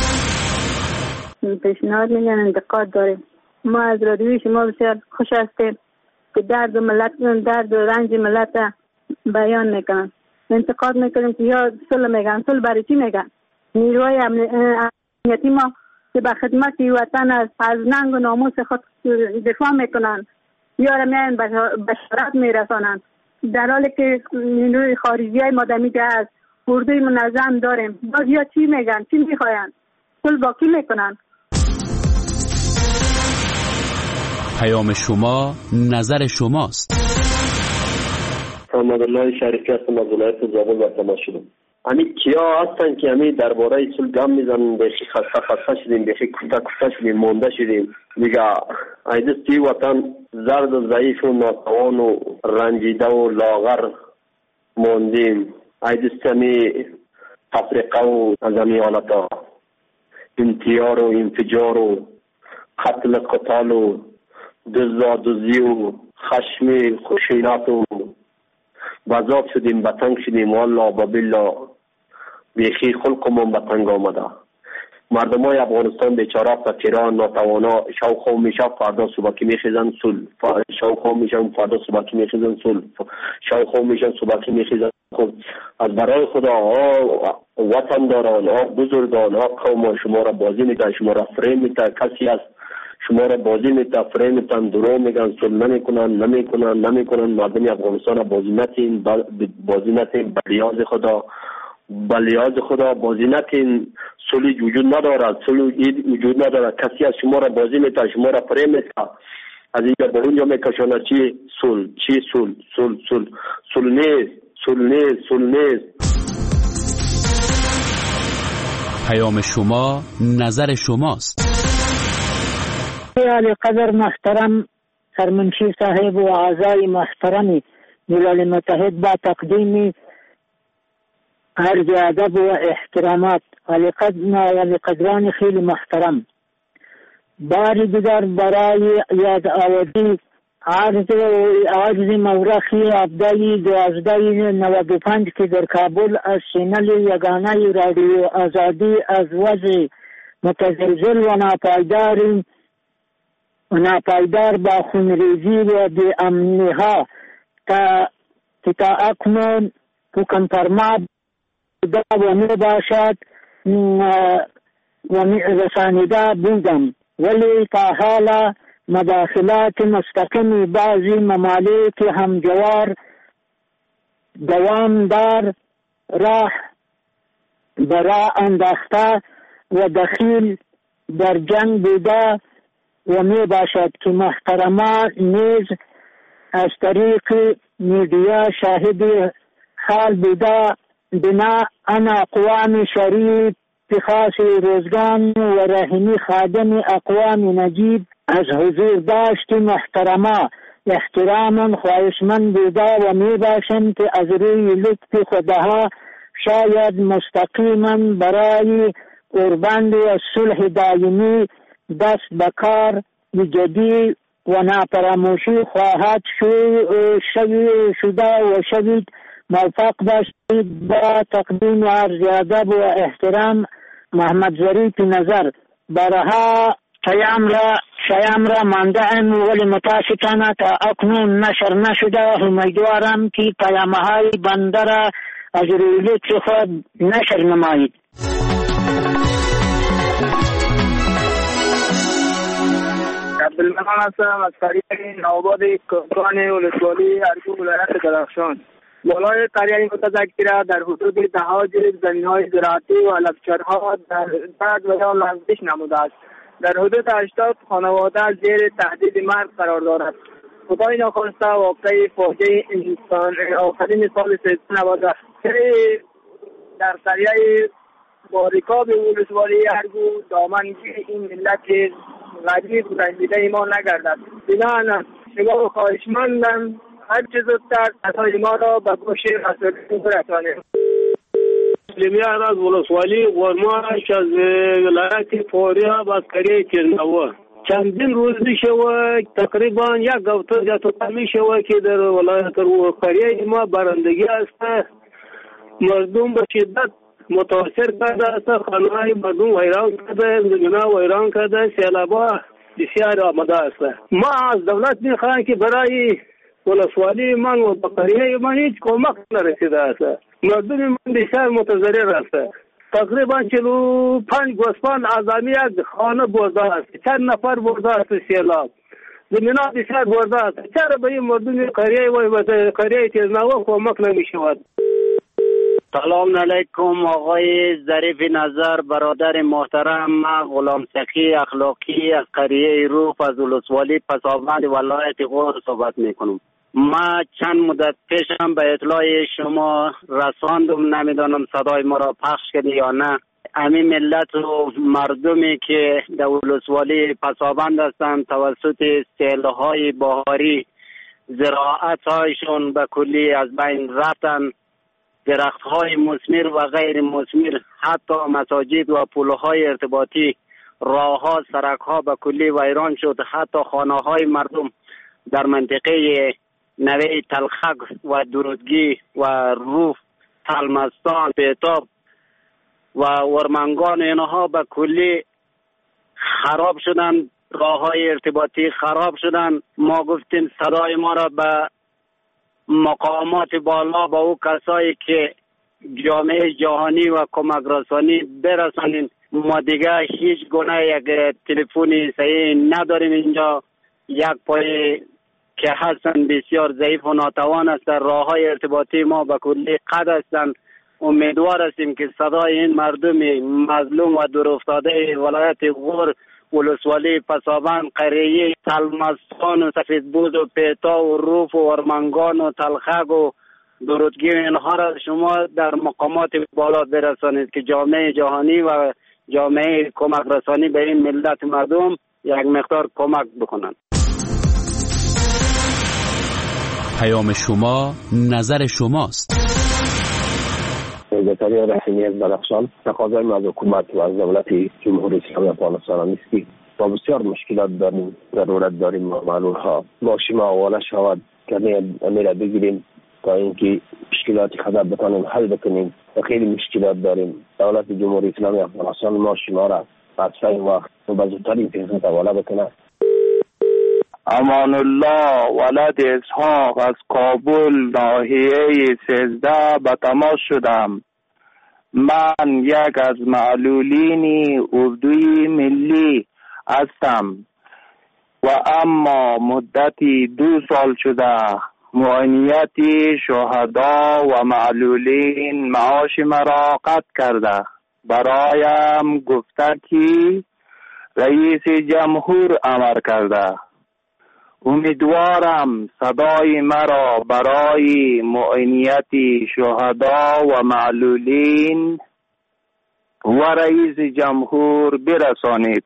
پیشنهاد میگن انتقاد داریم. ما از رادیوی شما بسیار خوش هستیم که درد و ملت درد و رنج ملت بیان میکنن. انتقاد میکنیم که یا صلح میگن. صلح برای چی میگن؟ نیروهای امنیتی ما که به خدمت وطن از از ننگ و ناموس خود دفاع میکنن یا را میان بشارت میرسانن، در حالی که نیروی خارجی های ما دمیده است. اردوی منظم داریم. باز یا چی میگن؟ چی میخواین؟ صلح با کی میکنن؟ پیام شما نظر شماست. محمد الله شریفی هستم از ولایت زابل و تماس شدم. امی کیا هستن که امی درباره صلح گام میزنن؟ بخی خسته خسته شدیم، بخی کوتا کوتا شدیم، مونده شدیم دیگه. ایدستی وطن زرد و ضعیف و ناتوان و رنجیده و لاغر موندیم. ایدستی امی تفریقه و از امی حالتا انتیار و انفجار و قتل قتال و دزدازی و خشم خشونت و بذاب شدیم، بتنگ شدیم. والله و بالله بیخی خلقمون بتنگ آمده. مردم های افغانستان بیچاره، فقیران، ناتوانا شوق میشه فردا صبح که میخیزن صلح، شوق میشن فردا صبح که میخیزن صلح، شوق میشن صبح که میخیزن. خود از برای خدا ها وطن داران، ها بزرگان، ها قوم شما را بازی میتن، شما را فریم میتن. کسی است شما را بازی میتن، فریم میتن، درو میگن، صلح نمیکنن نمیکنن نمیکنن. مردم افغانستان را بازی نتین، بازی نتین. بلیاز خدا بلیاز خدا بازی نتین. صلح وجود ندارد، صلح وجود ندارد. کسی از شما را بازی میتن، شما را فریم میتن، از اینجا به اونجا میکشانه. چی صلح؟ چی صلح؟ صلح صلح صلح نیست، صلح نیست، صلح نیست. پیام شما نظر شماست. علی قدر محترم سرمنشی صاحب و اعضای محترم ملل متحد با تقدیم عرض ادب و احترامات، علی قدران خیلی محترم، باری دیگر برای یاد آوری عرض عرض مورخی ابدای دوازده نود و پنج که در کابل از سینل یگانه رادیو آزادی از وضع متزلزل و ناپایدار و ناپایدار با خونریزی و بی امنی ها تا تا اکنون حکم فرما بوده و می باشد و می رسانیده بودم، ولی تا حالا مداخلات مستقیم بعضی ممالک همجوار دوام دار راه برا انداخته و دخیل در جنگ بوده و می باشد که محترمان نیز از طریق میدیا شاهد حال بوده. بنا ان اقوام شریف خاص روزگان و رهنی خادم اقوام نجیب از حضور داشت محترما احتراما خواهشمند بوده و می باشند که از روی لطف خداها شاید مستقیما برای قربند و صلح دائمی دست بکار جدی و ناپراموشی خواهد شده و شوید. موفق باشید. با تقدیم عرض ادب و احترام محمد ظریف نظر. برها پیام را پیام را مانده‌ام ولی متاسفانه تا اکنون نشر نشده. امیدوارم که پیام‌های بنده را از روی لطف خود نشر نمایید. عبدالمنان هستم از قریه نوآباد کهکان ولسوالی ارگو ولایت بدخشان. بالای قریه متذکره در حدود دهها جریب زمین‌های زراعتی و علفچرها در بعد و یا لغزش نموده است. در حدود هشتاد خانواده زیر تهدید مرگ قرار دارد. خدای ناخواسته واقعی فاجعه انسان آخرین سال سیصد و نود در قریه باریکاب ولسوالی ارگو دامنگیر این ملت غریب و رنجیده ایمان نگردد. بنابراین شما خواهشمندم هر چه زودتر صدای ما را به گوش مسئولین برسانید. مسلمیان از ولسوالی غرماش از ولایت فاریاب از قریه تیرنوا چندین روز میشه و تقریبا یک هفته زیادتر میشه و که در ولایت قریه ما بارندگی است. مردم به شدت متاثر کرده است. خانه‌های مردم ویران کرده، زمین‌ها ویران کرده، سیلاب‌ها بسیار آمده است. ما از دولت میخواهیم که برای ولسوالی من و قریه من هیچ کمک نرسیده است. مردم من بسیار متضرر است. تقریبا چلو پنج گوسفند از یک خانه برده است. چند نفر برده است سیلاب. زمین‌ها بسیار برده است. چرا به این مردم قریه و قریه تیرنوا کمک نمی‌شود؟ سلام علیکم آقای ظریف نظر، برادر محترم. من غلام سخی اخلاقی از قریه روف از ولسوالی پسابند ولایت غور صحبت میکنم. ما چند مدت پیشم به اطلاع شما رساندم، نمیدانم صدای ما را پخش کردی یا نه. امی ملت و مردمی که در ولسوالی پسابند هستند توسط سیل‌های بهاری زراعت هایشون به کلی از بین رفتن. درخت های مثمر و غیر مثمر، حتی مساجد و پل‌های ارتباطی، راه ها، سرک ها به کلی ویران شد. حتی خانه های مردم در منطقه نوه تلخک و درودگی و روف، تلمستان، پیتاب و ورمنگان اینها به کلی خراب شدن. راه های ارتباطی خراب شدن. ما گفتیم صدای ما را به مقامات بالا، با او کسایی که جامعه جهانی و کمک رسانی برسانید. ما دیگه هیچ گونه یک تلفنی صحیح نداریم اینجا. یک پای که هستن بسیار ضعیف و ناتوان است. راه های ارتباطی ما به کلی قطع هستند. امیدوار هستیم که صدای این مردم مظلوم و دورافتاده ولایت غور، ولسوالی پسابند، قریه، تلمستان و سفیدبوز و پیتا و روف و ورمنگان و تلخک و درودگی اینها را شما در مقامات بالا برسانید که جامعه جهانی و جامعه کمک رسانی به این ملت مردم یک مقدار کمک بکنند. پیام شما نظر شماست. سکرتری رسمی از بدخشان تقاضای ما از حکومت و از دولت جمهوری اسلامی افغانستان است که با بسیار مشکلات داریم، ضرورت داریم معلول ها باشیم حواله شود که امیر بگیریم تا اینکه مشکلات خدا بتانیم حل بکنیم. و خیلی مشکلات داریم. دولت جمهوری اسلامی افغانستان ما شما را بعد این وقت و به زودترین فرصت حواله بکنه. امان الله ولد اسحاق از کابل ناحیه سیزده به تماس شدم. من یک از معلولین اردوی ملی هستم و اما مدتی دو سال شده معاینیت شهدا و معلولین معاش مرا قطع کرده. برایم گفته که رئیس جمهور امر کرده. امیدوارم صدای مرا برای معاینیت شهدا و معلولین و رئیس جمهور برسانید.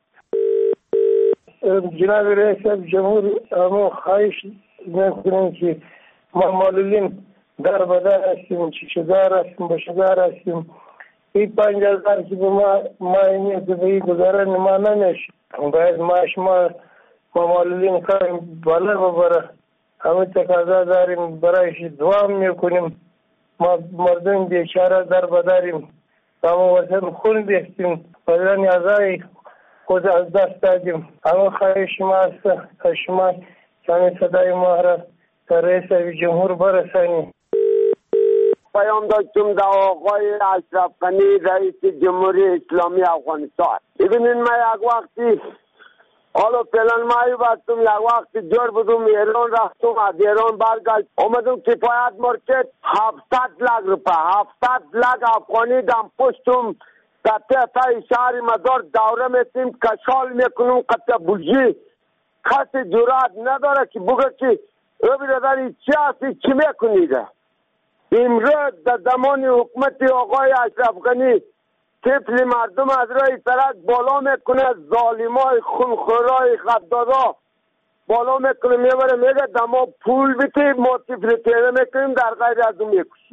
جناب رئیس جمهور اما خواهش میکنم که ما معلولین در بدر هستیم، چشدار هستیم، بشدار هستیم. این پنج هزار که به ما معاینیت به گذارن ما نمیشه. باید معاش ما ما معلولین کاریم بالا ببره. همه تقاضا داریم، برایش دعا میکنیم. ما مردم بیچاره در بداریم، اما وطن خون بیستیم، بدن اعضای خود از دست دادیم. اما خواهش شما است که شما همین صدای ما را در رئیس جمهور برسانید. پیام داشتم در آقای اشرف غنی رئیس جمهوری اسلامی افغانستان. ببینید ما یک وقتی حالا فعلا مایی بستم، یک وقت جور بودم ایران رفتم، از ایران برگشت اومدم کفایت مارکت هفتصد لک روپه هفتصد لک افغانی دم پشتم در تحت شهر مدار دوره میتیم کشال میکنم قطع بوجی. کسی جرات نداره که بگه که او بیرداری چی هستی چی میکنید. امروز در زمان حکومت آقای اشرف غنی طفل مردم از راه سرک بالا میکنه، ظالمای خونخورای غدارا بالا میکنه میبره میگه دما پول بیتی ما طفل تیره میکنیم در غیر از اون میکشیم.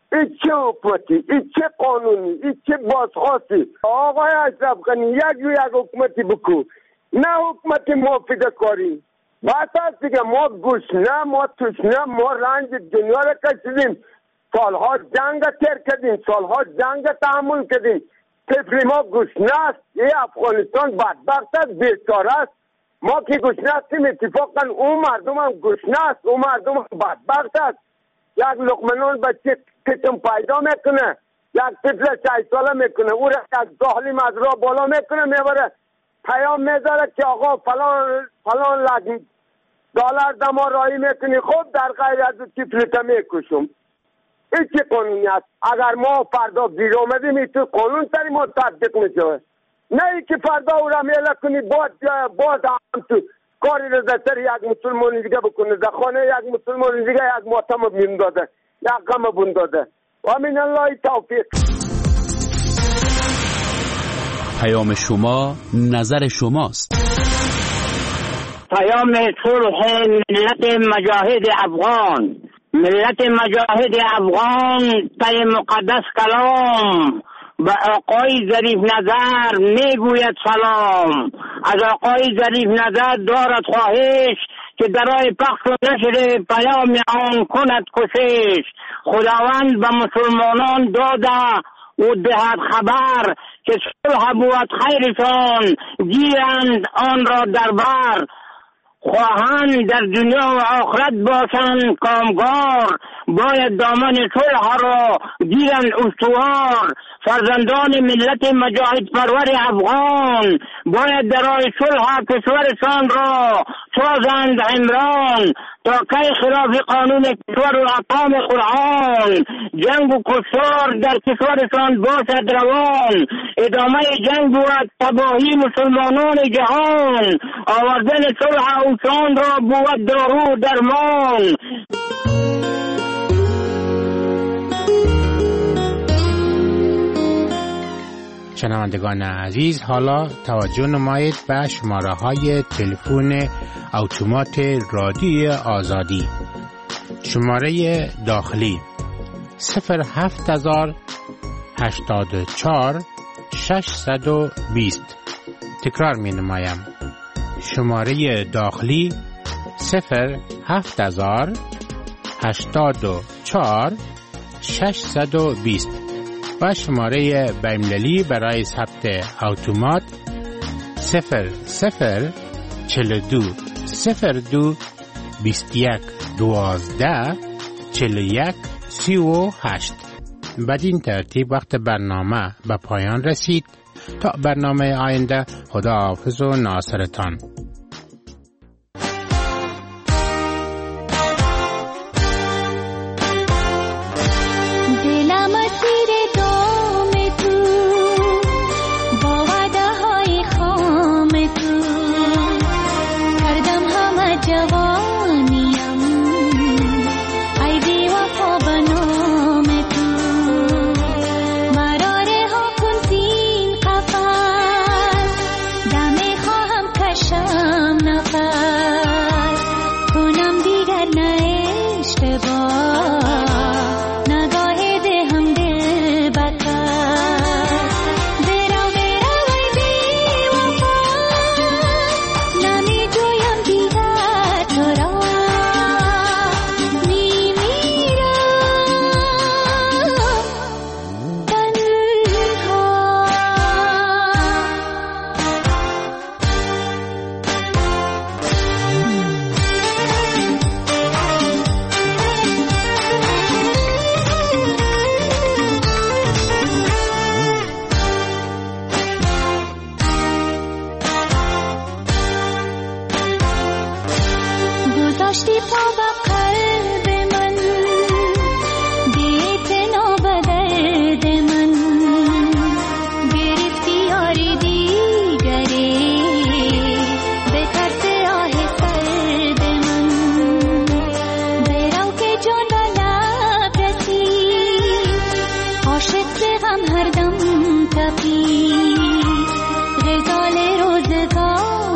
این چه حکومتی، این چه قانونی، این چه بازخواستی؟ آقای اشرف غنی یک یک حکومتی بکو، نه حکومت موافقه کاری. بس است دیگه، ما گشنه، ما تشنه، ما رنج دنیا را کشیدیم، سالها جنگ تیر کردیم، سالها جنگ تحمل کردیم. طفل ما گشنه است. این افغانستان بدبخت است، بیچاره است. ما که گشنه هستیم، اتفاقا اون مردم هم گشنه است، اون مردم هم بدبخت است. یک لقمه نان بچه کتم پیدا میکنه، یک طفل شش ساله میکنه، او را از ظالم از راه بالا میکنه، میبره پیام میذاره که آقا فلان فلان لگ دلار دما رایی میکنی، خب در غیر از طفلت میکشم. این چه قانونی است؟ اگر ما فردا گیر آمدیم این تو قانون سری ما تطبیق میشه، نه ای که فردا او را میله کنی باز باز هم تو کاری رو در سر یک مسلمان دیگه بکنه، در خانه یک مسلمان دیگه یک ماتم بین داده، یک غم بون داده. و من الله توفیق. پیام شما نظر شماست. پیام صلح ملت مجاهد افغان. ملت مجاهد افغان پی مقدس کلام به آقای ظریف نظر میگوید سلام. از آقای ظریف نظر دارد خواهش که درای پخش و نشر پیام آن کند کوشش. خداوند به مسلمانان داده و دهد خبر که صلح بود خیرشان، گیرند آن را در بر. خواهند در دنیا و آخرت باشند کامگار، باید دامن صلح را گیرند استوار. فرزندان ملت مجاهد پرور افغان باید در راه صلح کشورشان را سازند عمران، تا کی خلاف قانون کشور و احکام قرآن. جنگ و کشتار در کشورشان باشد روان، ادامه جنگ بود تباهی مسلمانان جهان. آوردن صلح اوسان را بود دارو درمان. شنوندگان عزیز، حالا توجه نمایید به شماره های تلفن اتومات رادیوی آزادی. شماره داخلی صفر هفت هزار هشتاد و چهار ششصد و بیست. تکرار می نمایم. شماره داخلی صفر هفت هزار هشتاد و چهار ششصد و بیست و شماره بین‌المللی برای ثبت اتومات صفر صفر چهل و دو صفر دو بیست و یک دوازده چهل و یک سی و هشت. بدین ترتیب وقت برنامه به پایان رسید. تا برنامه آینده، خداحافظ و ناصرتان. غزال روزگار